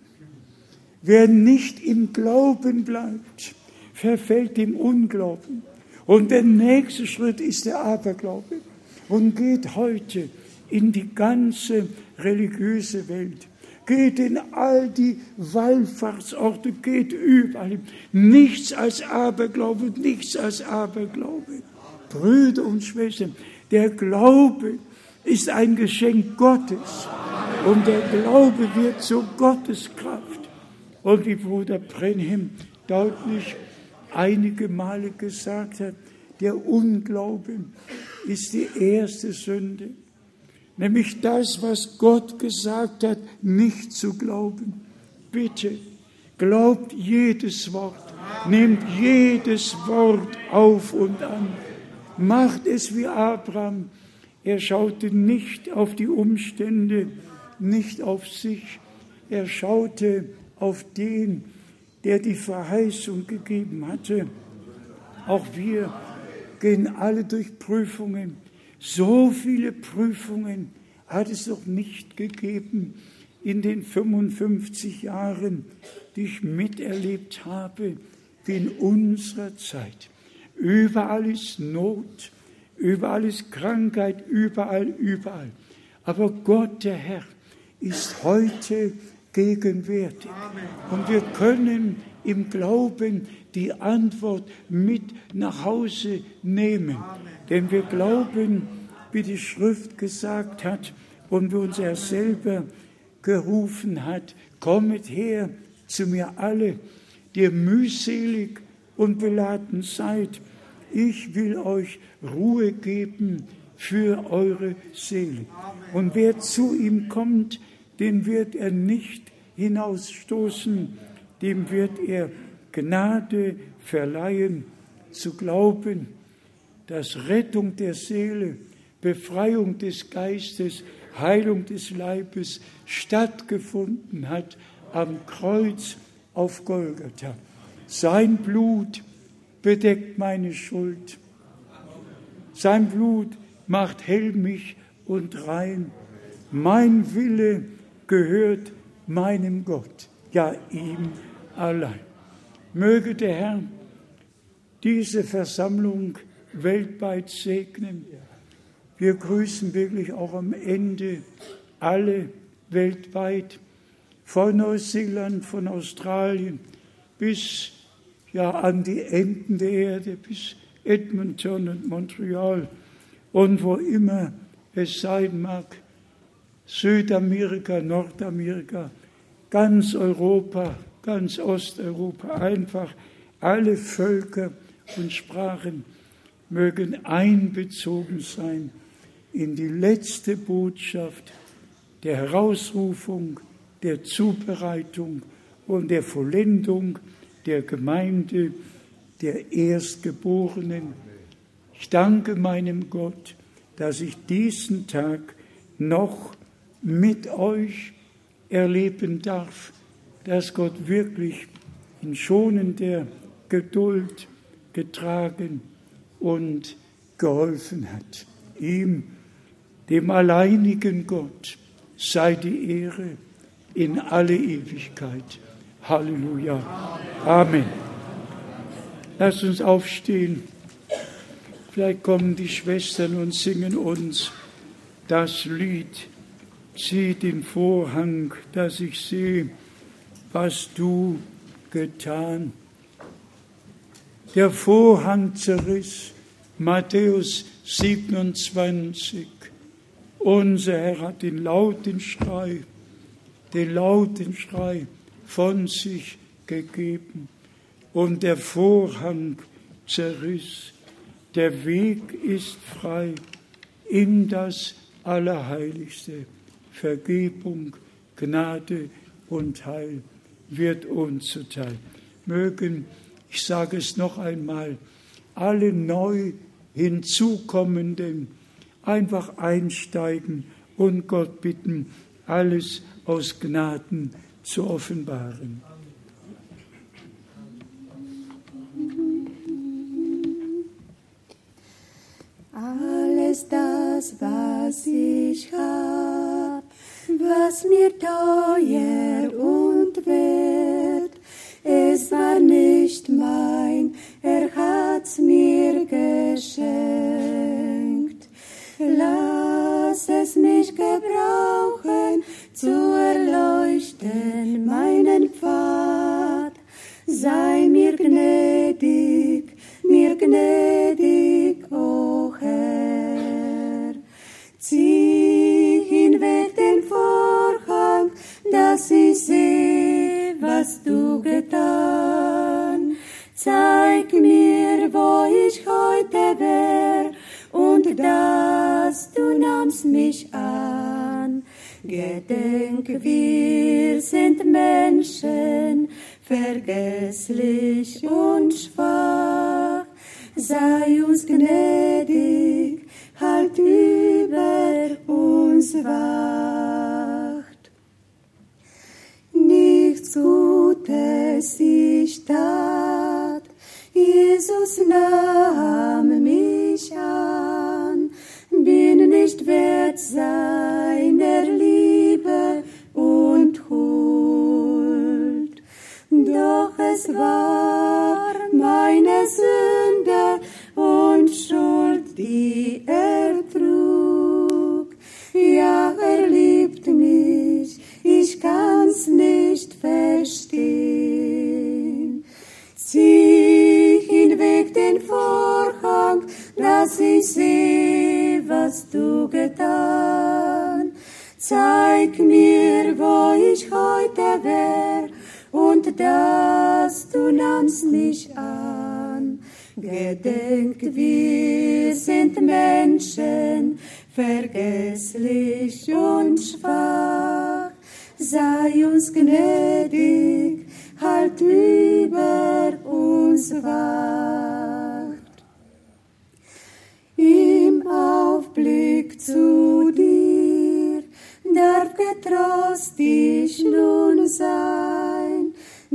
Wer nicht im Glauben bleibt, verfällt im Unglauben. Und der nächste Schritt ist der Aberglaube und geht heute in die ganze religiöse Welt. Geht in all die Wallfahrtsorte, geht überall. Nichts als Aberglaube, nichts als Aberglaube. Brüder und Schwestern, der Glaube ist ein Geschenk Gottes und der Glaube wird zur Gotteskraft. Und wie Bruder Brenhem deutlich einige Male gesagt hat, der Unglaube ist die erste Sünde. Nämlich das, was Gott gesagt hat, nicht zu glauben. Bitte, glaubt jedes Wort, nehmt jedes Wort auf und an. Macht es wie Abraham. Er schaute nicht auf die Umstände, nicht auf sich. Er schaute auf den, der die Verheißung gegeben hatte. Auch wir gehen alle durch Prüfungen. So viele Prüfungen hat es noch nicht gegeben in den 55 Jahren, die ich miterlebt habe, wie in unserer Zeit. Überall ist Not, überall ist Krankheit, überall. Aber Gott, der Herr, ist heute gegenwärtig. Und wir können im Glauben die Antwort mit nach Hause nehmen. Denn wir glauben, wie die Schrift gesagt hat und wie uns er selber gerufen hat, kommet her zu mir alle, die ihr mühselig und beladen seid. Ich will euch Ruhe geben für eure Seele. Und wer zu ihm kommt, den wird er nicht hinausstoßen, dem wird er Gnade verleihen, zu glauben, dass Rettung der Seele, Befreiung des Geistes Heilung des Leibes stattgefunden hat am Kreuz auf Golgatha. Sein Blut bedeckt meine Schuld. Sein Blut macht hell mich und rein. Mein Wille gehört meinem Gott, ja ihm allein. Möge der Herr diese Versammlung weltweit segnen. Wir grüßen wirklich auch am Ende alle weltweit, von Neuseeland, von Australien bis an die Enden der Erde, bis Edmonton und Montreal und wo immer es sein mag, Südamerika, Nordamerika, ganz Europa, ganz Osteuropa, einfach alle Völker und Sprachen mögen einbezogen sein in die letzte Botschaft der Herausrufung, der Zubereitung und der Vollendung der Gemeinde der Erstgeborenen. Ich danke meinem Gott, dass ich diesen Tag noch mit euch erleben darf, dass Gott wirklich in schonender Geduld getragen und geholfen hat. Ihm, dem alleinigen Gott, sei die Ehre in alle Ewigkeit. Halleluja. Amen. Lasst uns aufstehen. Vielleicht kommen die Schwestern und singen uns das Lied. Zieh den Vorhang, dass ich sehe, was du getan. Der Vorhang zerriss, Matthäus 27. Unser Herr hat den lauten Schrei von sich gegeben. Und der Vorhang zerriss. Der Weg ist frei in das Allerheiligste. Vergebung, Gnade und Heil wird uns zuteil. Mögen, ich sage es noch einmal, alle neu Hinzukommenden einfach einsteigen und Gott bitten, alles aus Gnaden zu offenbaren. Alles das, was ich hab, was mir teuer und wert, es war nicht mein, er hat's mir geschenkt. Lass es mich gebrauchen, zu erleuchten meinen Pfad. Sei mir gnädig, o Herr. Zieh hinweg den Vorhang, dass ich sehe, was du getan. Zeig mir, wo ich heute wär, und dass du nahmst mich an. Gedenk, wir sind Menschen, vergesslich und schwach. Sei uns gnädig, halt über uns wacht. Nichts Gutes ich tat, Jesus nahm mich an, bin nicht wert seiner Liebe und Huld. Doch es war meine Sünde und Schuld, die er trug. Ja, er liebt mich, ich kann's nicht verstehen. Zieh hinweg den Vorhang, dass ich sehe, was du getan. Zeig mir, wo ich heute wär, und dass du nahmst mich an. Gedenk, wir sind Menschen, vergesslich und schwach. Sei uns gnädig, halt über uns wacht. Im Aufblick zu dir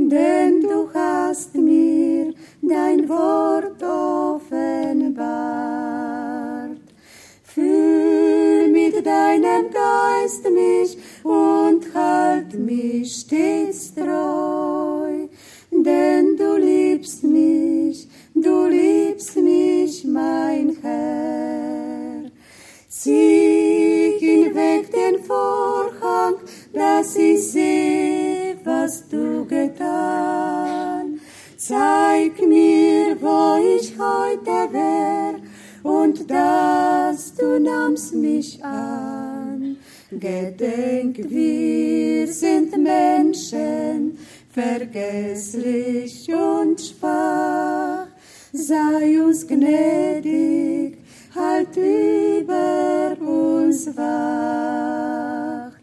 denn du hast mir dein Wort offenbart. Füll mit deinem Geist mich und halt mich stets treu, denn du liebst mich, mein Herr. Zieh hinweg den Vorhang, dass ich sehe, was du getan. Zeig mir, wo ich heute wär, und dass du nahmst mich an. Gedenk, wir sind Menschen, vergesslich und schwach. Sei uns gnädig, halt über uns wacht.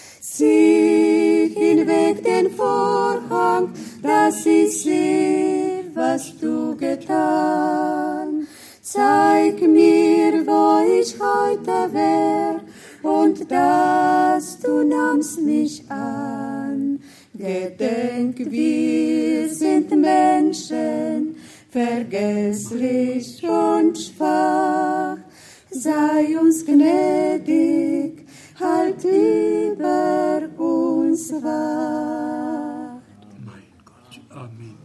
Zieh hinweg den Vorhang, dass ich sehe, was du getan. Zeig mir, wo ich heute wär, und dass du nahmst mich an. Gedenk, wir sind Menschen, vergesslich und schwach. Sei uns gnädig, halt über uns wacht. Mein Gott, Amen.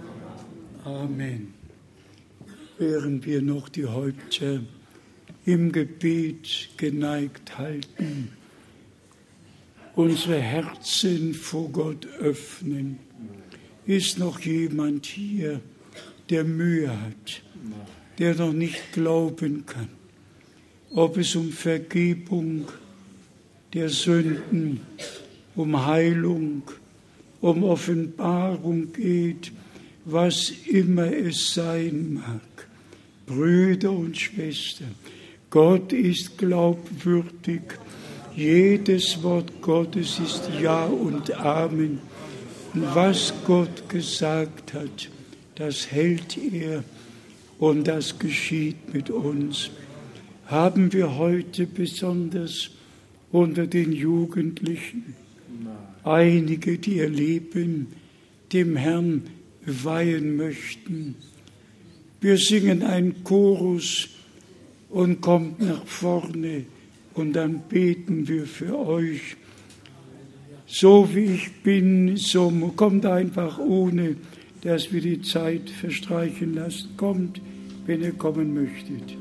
Amen. Während wir noch die Häupter im Gebet geneigt halten, unsere Herzen vor Gott öffnen, ist noch jemand hier, der Mühe hat, der noch nicht glauben kann, ob es um Vergebung der Sünden, um Heilung, um Offenbarung geht, was immer es sein mag. Brüder und Schwestern, Gott ist glaubwürdig. Jedes Wort Gottes ist Ja und Amen. Und was Gott gesagt hat, das hält er und das geschieht mit uns. Haben wir heute besonders unter den Jugendlichen einige, die ihr Leben dem Herrn weihen möchten. Wir singen einen Chorus und kommt nach vorne und dann beten wir für euch. So wie ich bin, so kommt einfach, ohne dass wir die Zeit verstreichen lassen. Kommt, wenn ihr kommen möchtet.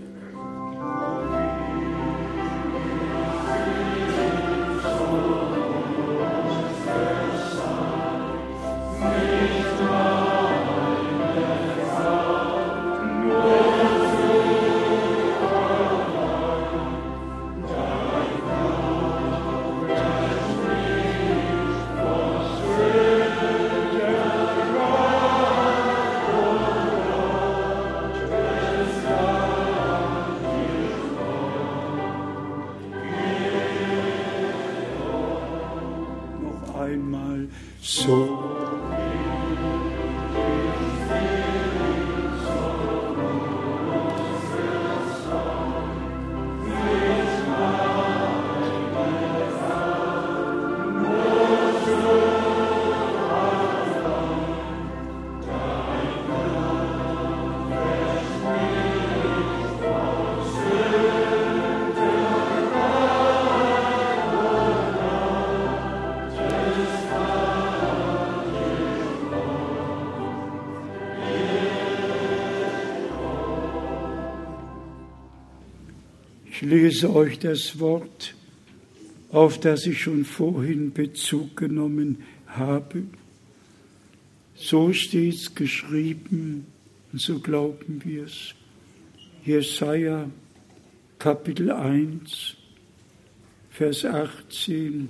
Ich lese euch das Wort, auf das ich schon vorhin Bezug genommen habe. So steht es geschrieben und so glauben wir es. Jesaja, Kapitel 1, Vers 18.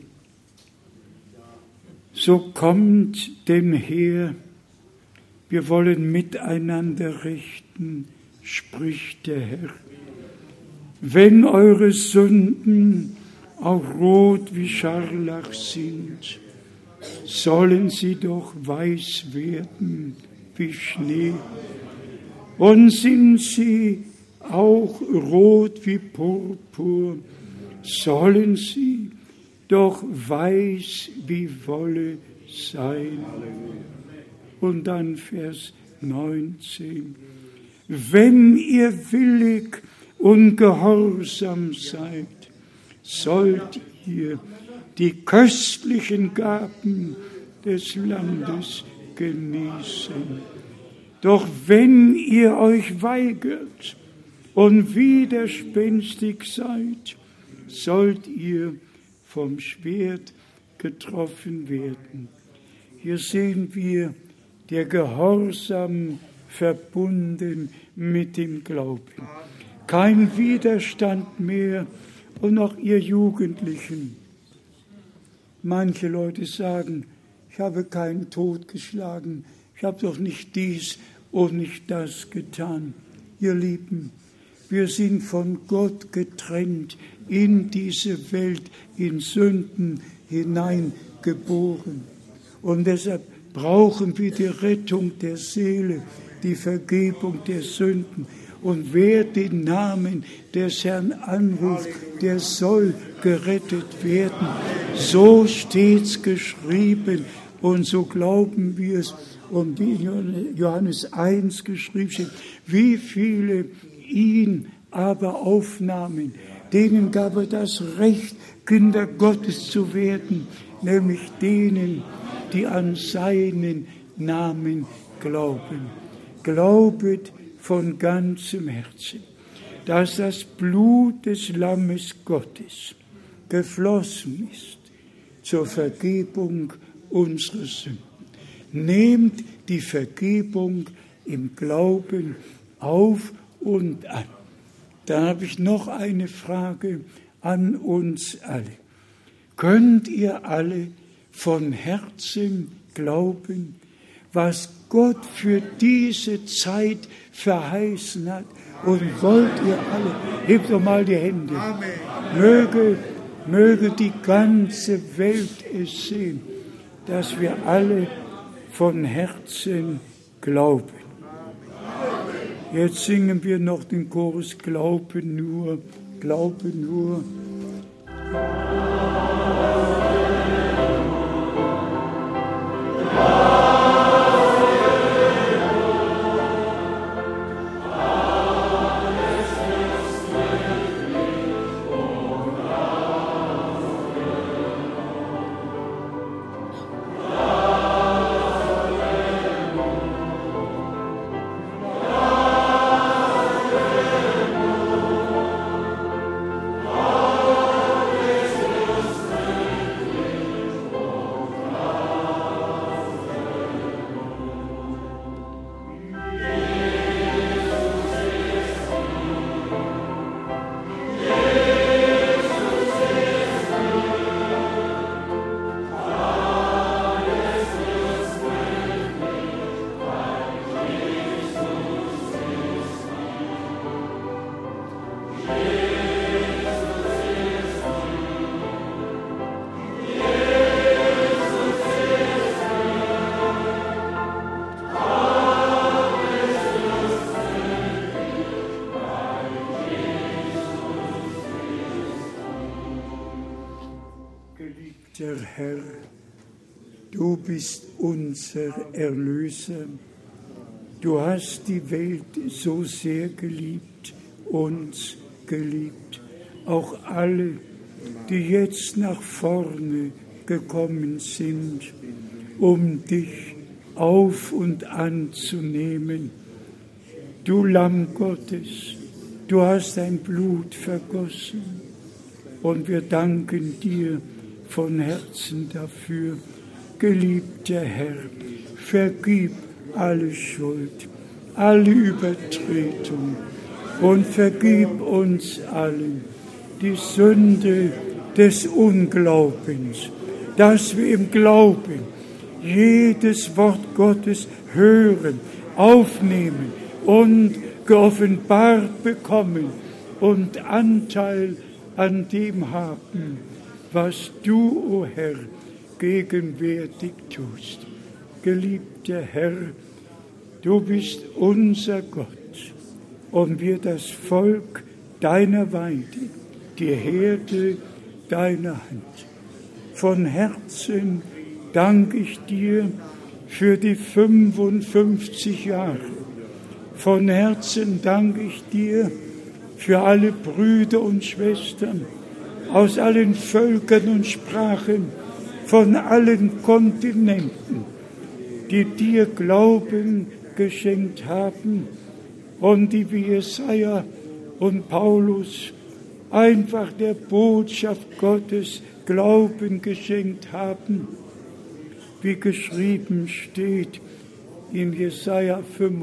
So kommt dem her, wir wollen miteinander richten, spricht der Herr. Wenn eure Sünden auch rot wie Scharlach sind, sollen sie doch weiß werden wie Schnee. Und sind sie auch rot wie Purpur, sollen sie doch weiß wie Wolle sein. Und dann Vers 19. Wenn ihr willig und gehorsam seid, sollt ihr die köstlichen Gaben des Landes genießen. Doch wenn ihr euch weigert und widerspenstig seid, sollt ihr vom Schwert getroffen werden. Hier sehen wir der Gehorsam verbunden mit dem Glauben. Kein Widerstand mehr. Und auch ihr Jugendlichen. Manche Leute sagen, ich habe keinen totgeschlagen, ich habe doch nicht dies und nicht das getan. Ihr Lieben, wir sind von Gott getrennt, in diese Welt, in Sünden hineingeboren. Und deshalb brauchen wir die Rettung der Seele, die Vergebung der Sünden. Und wer den Namen des Herrn anruft, der soll gerettet werden. So steht's geschrieben und so glauben wir es. Und wie in Johannes 1 geschrieben steht, wie viele ihn aber aufnahmen, denen gab er das Recht, Kinder Gottes zu werden, nämlich denen, die an seinen Namen glauben. Glaubet von ganzem Herzen, dass das Blut des Lammes Gottes geflossen ist zur Vergebung unserer Sünden. Nehmt die Vergebung im Glauben auf und an. Dann habe ich noch eine Frage an uns alle. Könnt ihr alle von Herzen glauben, was Gott für diese Zeit verheißen hat? Und wollt ihr alle, hebt doch mal die Hände, möge die ganze Welt es sehen, dass wir alle von Herzen glauben. Jetzt singen wir noch den Chorus Glaube nur, Glaube nur. Geliebter Herr, du bist unser Erlöser. Du hast die Welt so sehr geliebt, uns geliebt. Auch alle, die jetzt nach vorne gekommen sind, um dich auf und anzunehmen. Du Lamm Gottes, du hast dein Blut vergossen und wir danken dir von Herzen dafür. Geliebter Herr, vergib alle Schuld, alle Übertretung und vergib uns allen die Sünde des Unglaubens, dass wir im Glauben jedes Wort Gottes hören, aufnehmen und geoffenbart bekommen und Anteil an dem haben, was du, o Herr, gegenwärtig tust. Geliebter Herr, du bist unser Gott und wir das Volk deiner Weide, die Herde deiner Hand. Von Herzen danke ich dir für die 55 Jahre. Von Herzen danke ich dir für alle Brüder und Schwestern aus allen Völkern und Sprachen, von allen Kontinenten, die dir Glauben geschenkt haben und die wie Jesaja und Paulus einfach der Botschaft Gottes Glauben geschenkt haben, wie geschrieben steht in Jesaja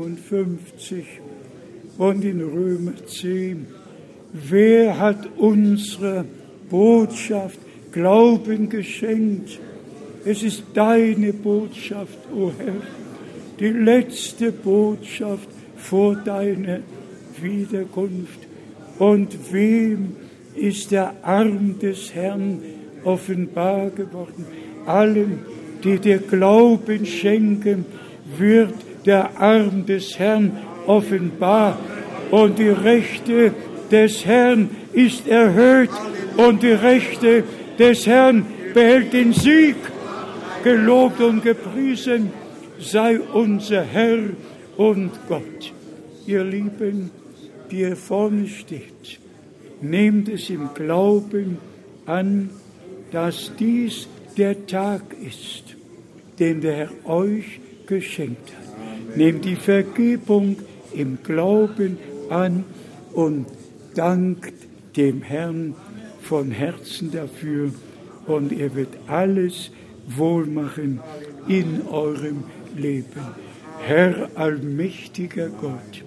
55 und in Römer 10. Wer hat unserer Botschaft Glauben geschenkt? Es ist deine Botschaft, o Herr, die letzte Botschaft vor deiner Wiederkunft. Und wem ist der Arm des Herrn offenbar geworden? Allen, die dir Glauben schenken, wird der Arm des Herrn offenbar. Und die Rechte des Herrn ist erhöht und die Rechte des Herrn behält den Sieg. Gelobt und gepriesen sei unser Herr und Gott. Ihr Lieben, die hier vorne steht, nehmt es im Glauben an, dass dies der Tag ist, den der Herr euch geschenkt hat. Nehmt die Vergebung im Glauben an und dankt dem Herrn von Herzen dafür, und er wird alles wohlmachen in eurem Leben. Herr allmächtiger Gott,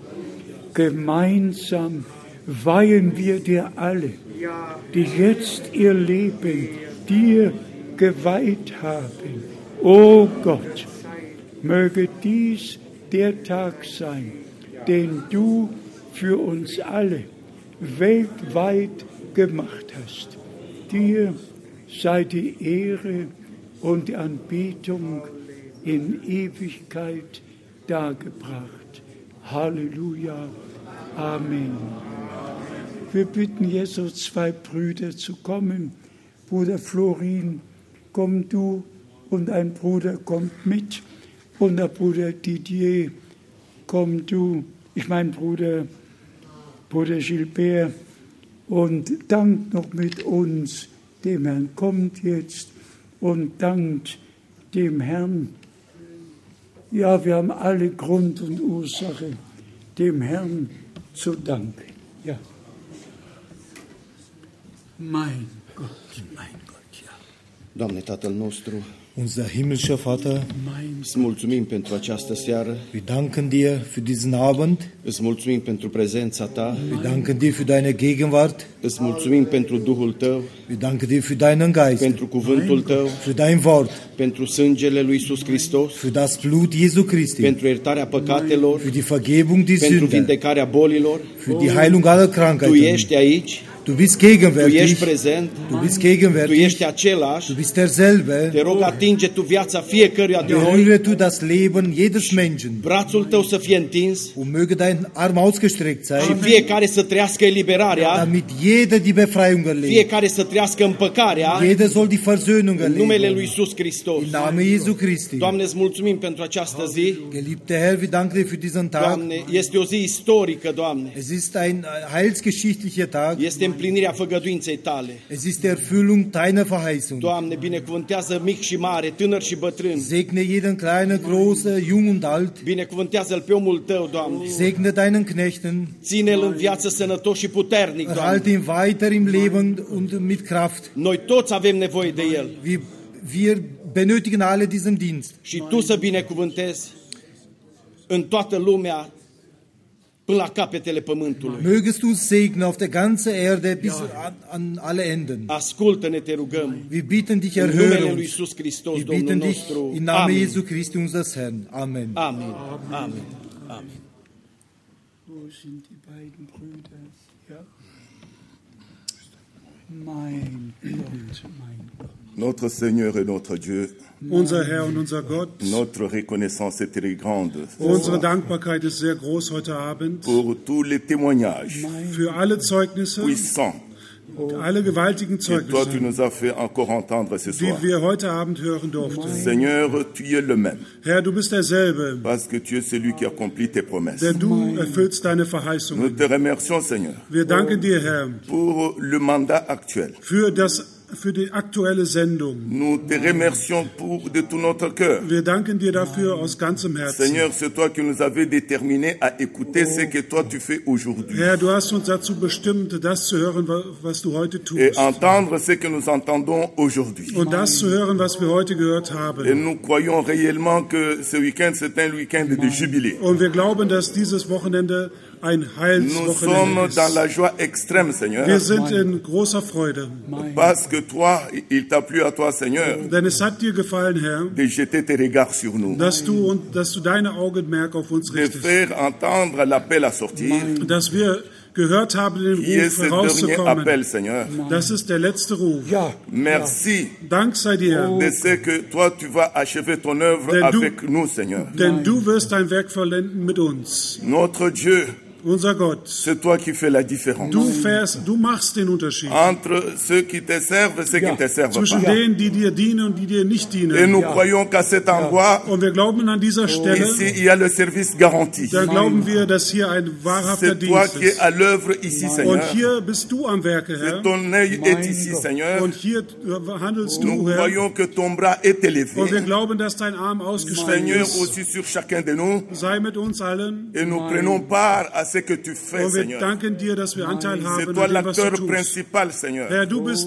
gemeinsam weihen wir dir alle, die jetzt ihr Leben dir geweiht haben. O Gott, möge dies der Tag sein, den du für uns alle weltweit gemacht hast. Dir sei die Ehre und die Anbetung in Ewigkeit dargebracht. Halleluja. Amen. Wir bitten jetzt so zwei Brüder zu kommen. Bruder Florin, komm du, und ein Bruder kommt mit. Und der Bruder Didier, komm du. Ich meine Bruder Gilbert. Und dankt noch mit uns dem Herrn. Kommt jetzt und dankt dem Herrn. Ja, wir haben alle Grund und Ursache, dem Herrn zu danken. Ja. Mein Gott, ja. Doamne, Tatăl nostru, unser himmlischer Vater, îți mulțumim pentru această seară. wir danken dir für diesen Abend. Îți mulțumim pentru prezența ta. Wir danken dir für deine Gegenwart. Îți mulțumim pentru Duhul tău. Wir danken dir für deinen Geist. Pentru cuvântul tău. Für dein Wort. Pentru sângele lui Iisus Hristos. Für das Blut Jesu Christi. Pentru iertarea păcatelor. Für die Vergebung der Pentru Sünden. vindecarea bolilor. Für die Heilung aller Krankheiten. Tu ești aici. Du bist Tu gegenwärtig. ești prezent. Du bist Tu gegenwärtig. ești același. Du bist derselbe. Te rog, atinge tu viața fiecăruia de noi. Berühre tu das Leben jedes Menschen. Brațul tău să fie întins. Und möge dein Arm ausgestreckt Și sein. fiecare să trăiască eliberarea. Damit jeder die Befreiung erlebt. Fiecare să trăiască împăcarea. Jeder soll die Versöhnung În numele erleben. lui Iisus Hristos. Im Namen Jesu Christi. Doamne, îți mulțumim pentru această zi. Geliebter Herr, wir danken dir für diesen Tag. Doamne, este o zi istorică, Doamne. Es ist ein heilsgeschichtlicher Tag. Este împlinirea făgăduinței Tale. Es ist die Erfüllung deiner Verheißung. Doamne, binecuvântează mic și mare, tânăr și bătrân. Segne jeden kleinen, großen, jung und alt. Binecuvântează-l pe omul Tău, Doamne. Segne deinen Knechten. Ține-l în viață sănătos și puternic, Doamne. Erhalte ihn weiter im Leben und mit Kraft. Noi toți avem nevoie de el. Wir benötigen alle diesen Dienst. Și Tu să binecuvântezi în toată lumea până la capetele pământului. Mögest du segnen auf der ganzen Erde bis an alle Enden. Ascultă-ne, te rugăm. Wir bitten dich, În numele erhöre lui uns. Iisus Hristos, Wir Domnul bitten dich nostru. im Namen Amin. Jesu Christi, unseres Herrn. Amen. Amen. Amen. Amen. Wo sind die beiden Brüder? Ja. Mein Gott, mein Gott. Notre Seigneur et notre Dieu, Unser Herr und unser Gott, notre reconnaissance est très grande unsere Dankbarkeit ist sehr groß heute Abend pour tous les témoignages für alle Zeugnisse, puissants alle gewaltigen que toi Zeugnisse, tu nous as fait encore entendre ce die soir. wir heute Abend hören durften. Seigneur, tu es le même, Herr, du bist derselbe, parce que tu es celui qui accomplit tes promesses. denn du erfüllst deine Nous Verheißungen. te remercions, Seigneur, Wir danken dir, Herr, pour le mandat actuel. für die aktuelle Sendung. Nous te remercions de tout notre cœur. Wir danken dir dafür aus ganzem Herzen. Seigneur, c'est toi qui nous avais déterminés à écouter ce que toi tu fais aujourd'hui Herr, du hast uns dazu bestimmt, das zu hören, was du heute et tust. entendre ce que nous entendons aujourd'hui. Und das zu hören, was wir heute gehört Et haben. nous croyons réellement que ce week-end, c'est un week-end de jubilé. Und wir glauben, dass dieses Wochenende ein Nous Heilswochenende sommes dans ist. la joie extrême, Seigneur, Wir sind in großer Freude, parce que toi, il t'a plu à toi, Seigneur, denn es hat dir gefallen, Herr, de jeter tes regards sur nous, dass du deine Augenmerk auf uns de richtest, faire entendre l'appel à sortir, dass wir gehört haben, den qui est Ruf ce dernier herauszukommen. appel, Seigneur. Das ist der letzte Ruf. Ja, Merci Dank sei dir, de ce que toi, tu vas achever ton œuvre Denn du- avec nous, Seigneur. denn du wirst dein Werk vollenden mit uns. Notre Dieu, Unser Gott, c'est toi qui fais la différence du machst den Unterschied entre ceux qui te servent et ceux qui ne te servent zwischen pas. denen, die dir dienen und die dir nicht Et dienen. nous croyons qu'à cet endroit, Und wir glauben an dieser Stelle, ici, il y a le service garanti. da glauben wir, dass hier ein wahrhafter C'est toi Dienst qui es ist. à l'œuvre ici, Und Seigneur. hier bist du am Werke, Herr. Ton œil est ici, Seigneur. Und hier handelst Nous du, Herr. croyons que ton bras est Und wir élevé, glauben, dass dein Arm ausgestreckt Seigneur, ist. aussi sur chacun de nous. Sei mit uns allen. Et nous prenons part à ce que tu fais, Und wir Seigneur. danken dir, dass wir Anteil C'est haben toi an dem, was du l'acteur tust. principal, Seigneur. Herr, du bist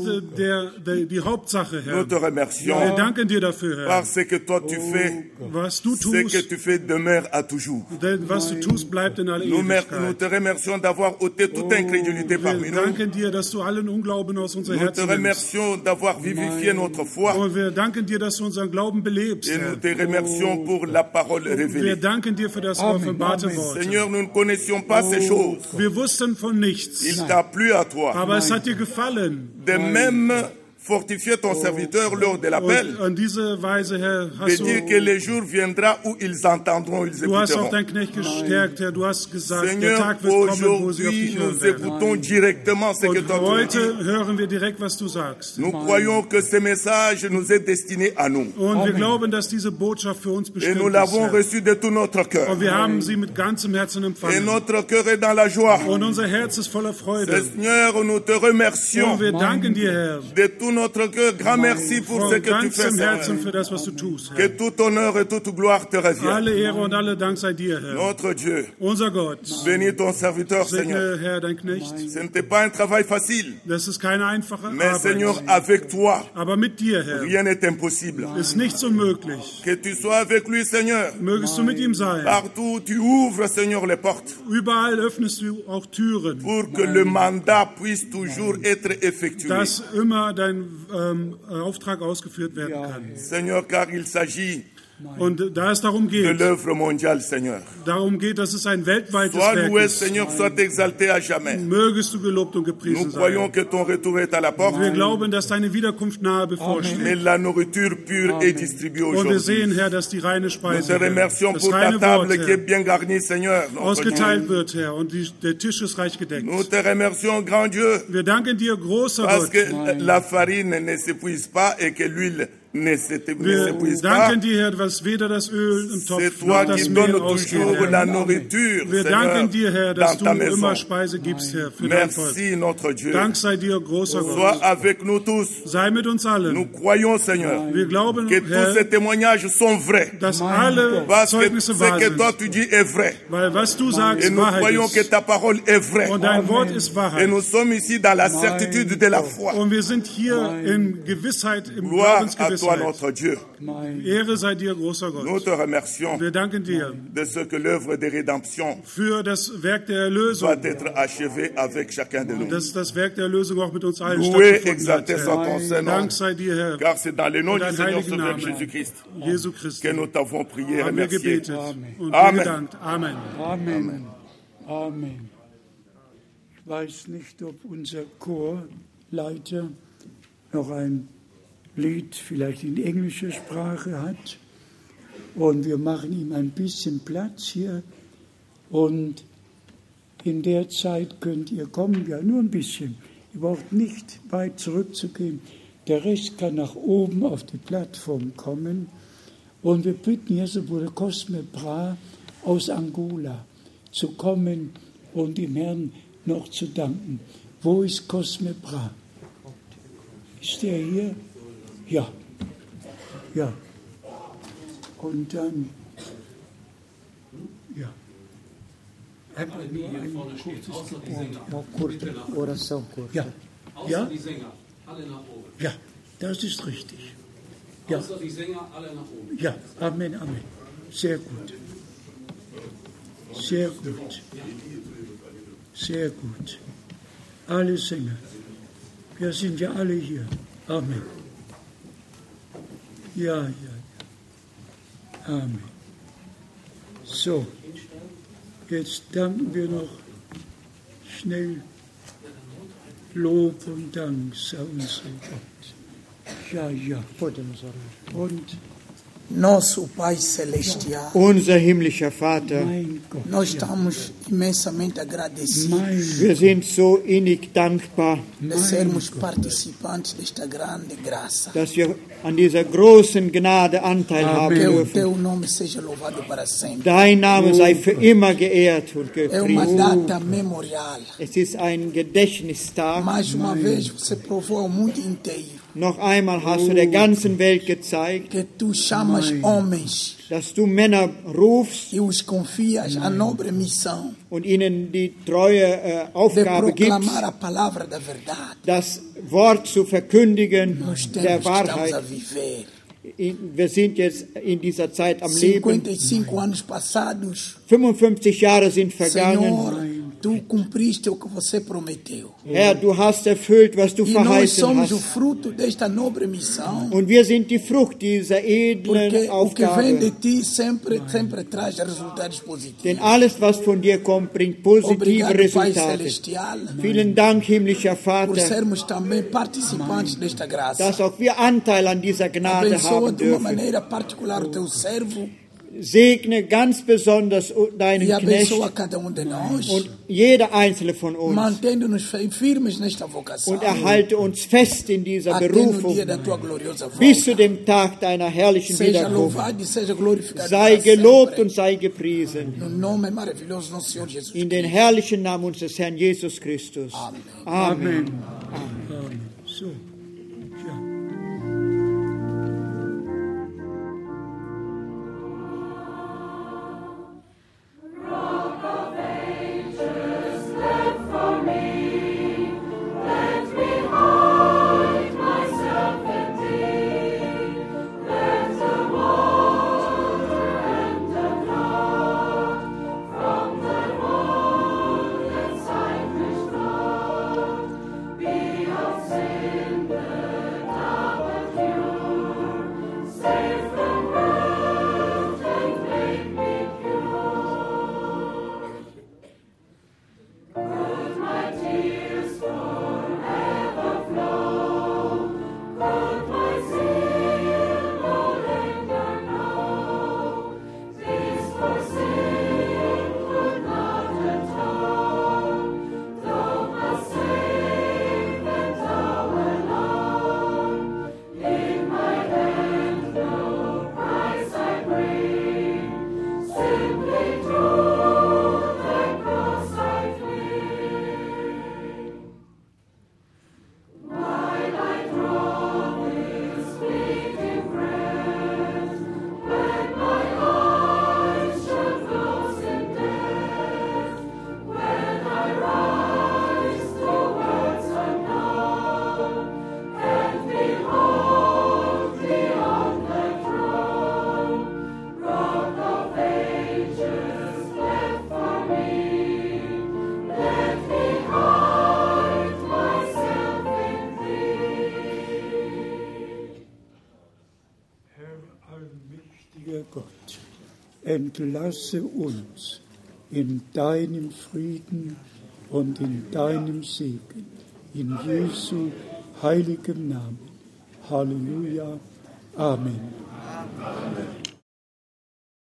die Hauptsache, Nous Herr. te remercions Wir danken dir dafür, Herr. parce que toi tu fais, Was du ce que tust, tu fais demeure à toujours. denn was du tust, bleibt in aller Nous Ewigkeit. te remercions d'avoir ôté toute incrédulité parmi Wir nous. danken dir, dass du allen Unglauben aus unser Nous te Herzen nimmst. remercions d'avoir vivifié notre foi. Und wir danken dir, dass du unseren Glauben belebst, Et nous Herr. te remercions pour la parole Wir révélée. danken dir für das offenbarte Wort. Seigneur, nous ne connaissions pas ces choses. Wir wussten von nichts, Il t'a plu à toi aber es hat dir gefallen. de même fortifier ton serviteur lors de l'appel, Und an diese Weise, Herr, de hast dire que le jour viendra où ils entendront, ils du hast auch écouteront. deinen Knecht gestärkt, Herr. Du hast gesagt, der Seigneur, Tag wird kommen, wo sie auf aujourd'hui, dich hören nous werden. écoutons directement ce que Und toi tu nous dis. heute hören wir direkt, was du sagst. Nous croyons que ce message nous est destiné à nous. Und wir glauben, dass diese Botschaft für uns Et bestimmt nous ist, l'avons Herr. reçu de tout notre cœur. Und wir haben sie mit ganzem Herzen Et empfangen. notre cœur est dans la joie. Und unser Herz ist voller Freude. Seigneur, nous te remercions Und wir danken dir, Herr, de tout notre cœur. Grand merci pour ce von que tu fais, ganzem Herzen Seigneur. für das, was du tust, Que Herr. tout honneur et toute gloire te reviennent. Alle Ehre und alle Dank sei dir, Herr. Notre Dieu, Unser Gott, bénis ton serviteur, Seigneur. segne, Herr, dein Knecht. Ce n'était pas un travail facile, Das ist keine einfache mais Seigneur, Arbeit. avec toi, Aber mit dir, Herr, rien n'est impossible. ist nichts unmöglich. Que tu sois avec lui, Seigneur. Mögest du mit ihm sein. Partout, tu ouvres, Seigneur, les portes Überall öffnest du auch Türen, pour que le mandat puisse toujours être effectué. dass immer dein Auftrag ausgeführt werden kann. Seigneur, car il s'agit Und da es darum de geht, l'œuvre mondiale, Seigneur. dass es ein weltweites Sois Werk loué, ist. Seigneur, sois exalté à jamais. Mögest du gelobt und Nous gepriesen croyons sein. que ton retour est à la porte, Wir glauben, dass deine Wiederkunft nahe bevorsteht. mais la nourriture pure est distribuée Und wir aujourd'hui. sehen, Herr, dass die reine Nous Speise, te Herr, remercions das pour ta reine Wort, table qui est Herr, bien garnie, Seigneur. notre Dieu. ausgeteilt wird, Herr, und der Tisch ist reich gedeckt. Nous te remercions, grand Dieu, Wir danken dir, großer parce Gott. que la farine ne s'épuise pas et que l'huile ne Wir s'épuise pas. danken dir, Herr, was weder das Öl im C'est Topf toi noch qui das donnes Mehl ausgeht, toujours la Herr. nourriture, Wir Seigneur, danken dir, Herr, dass dans du ta maison. immer Speise gibst, Herr, für dein Volk. Merci, notre Dieu. Dank sei dir, großer Sois Gott. avec nous tous. Sei mit uns Nous allen. croyons, Seigneur, Wir glauben, que tous Herr, ces témoignages sont vrais. dass alle Parce que Zeugnisse ce wahr que toi sind. tu dis est vrai. Weil was du Et sagst, nous Wahrheit croyons que ist. ta parole est vraie. Und dein Wort ist Et Wahrheit. nous sommes ici dans la certitude de la foi. Und wir sind hier in Gewissheit, im Gloire à toi, Glaubensgewissheit. notre Dieu. Ehre sei dir, großer Nous Gott. te remercions Wir danken dir de ce que l'œuvre de rédemption für das Werk der Erlösung, doit être achevée avec chacun de nous. dass das Werk der Erlösung auch mit uns allen Loué, stattgefunden hat, exalté soit ton Herr. Saint-Nom. Dank sei dir, Herr, Car c'est dans le nom und du dein Seigneur heiligen Sauveur Namen, Jésus-Christ Jesu Christi, que nous t'avons prié et haben wir remercié. gebetet und dir Amen. gedankt. Amen. Amen. Amen. Ich weiß nicht, ob unser Chorleiter noch ein Lied vielleicht in englischer Sprache hat. Und wir machen ihm ein bisschen Platz hier. Und in der Zeit könnt ihr kommen, ja nur ein bisschen. Ihr braucht nicht weit zurückzugehen. Der Rest kann nach oben auf die Plattform kommen. Und wir bitten jetzt Bruder Cosme Bra aus Angola zu kommen und dem Herrn noch zu danken. Wo ist Cosme Bra? Ist der hier? Ja. Ja. Und dann, ja. Einfach nur ein kurzes Gebet. Oração kurz. Ja. Ja? Die Sänger, alle nach oben. Ja, das ist richtig. Ja. Außer die Sänger, alle nach oben. Ja, Amen, Amen. Sehr gut. Sehr gut. Sehr gut. Alle Sänger. Wir sind ja alle hier. Amen. Ja, ja, ja. Amen. So, jetzt danken wir noch schnell Lob und Dank sei unserem Gott. Ja, ja. Und Nosso Pai Celestial, Unser himmlischer Vater, mein Gott, nós estamos imensamente agradecidos wir sind so innig dankbar, de sermos participantes desta grande graça. dass wir an dieser großen Gnade Anteil haben Que o dürfen. teu nome seja louvado para sempre. Dein Name sei für immer geehrt und É uma gepriesen. data memorial. Es ist ein Gedächtnistag. Mais uma vez você provou ao mundo inteiro Noch einmal hast du der ganzen Welt gezeigt, que tu chamas homens dass du Männer rufst e os confias a nobre missão und ihnen die treue de Aufgabe gibst, proclamar a palavra da verdade das Wort zu verkündigen nos der tempos que estamos a Wahrheit. viver. Wir sind jetzt in dieser Zeit am Leben. 55 anos passados, 55 Jahre sind vergangen. Senhor, tu cumpriste o que você prometeu. Herr, du hast erfüllt, was du E nós verheißen somos o hast. fruto desta nobre missão. Und wir sind die Frucht dieser edlen Porque o que vem de Aufgabe. ti sempre traz resultados positivos. Denn alles, was von dir kommt, bringt positive Obrigado, Pai Resultate. Celestial, Vielen Dank, himmlischer por Vater, sermos também participantes desta graça. dass auch wir Anteil an dieser Gnade Abençoa haben de uma dürfen. maneira particular o teu servo Segne ganz besonders deinen e Knecht abençoa cada de nós, und jeder einzelne von uns mantendo-nos firmes nesta vocação, und erhalte uns fest in dieser até no Berufung dia da tua gloriosa bis zu volta. dem Tag deiner herrlichen Seja Wiederkunft. louvado e seja glorificado Sei para gelobt sempre. und sei gepriesen. No nome maravilhoso do nosso Senhor Jesus In den Cristo. herrlichen Namen unseres Herrn Jesus Christus. Amen. Amen. Amen. So, ja. Gott, entlasse uns in deinem Frieden und in deinem Segen, in Jesu heiligem Namen. Halleluja. Amen.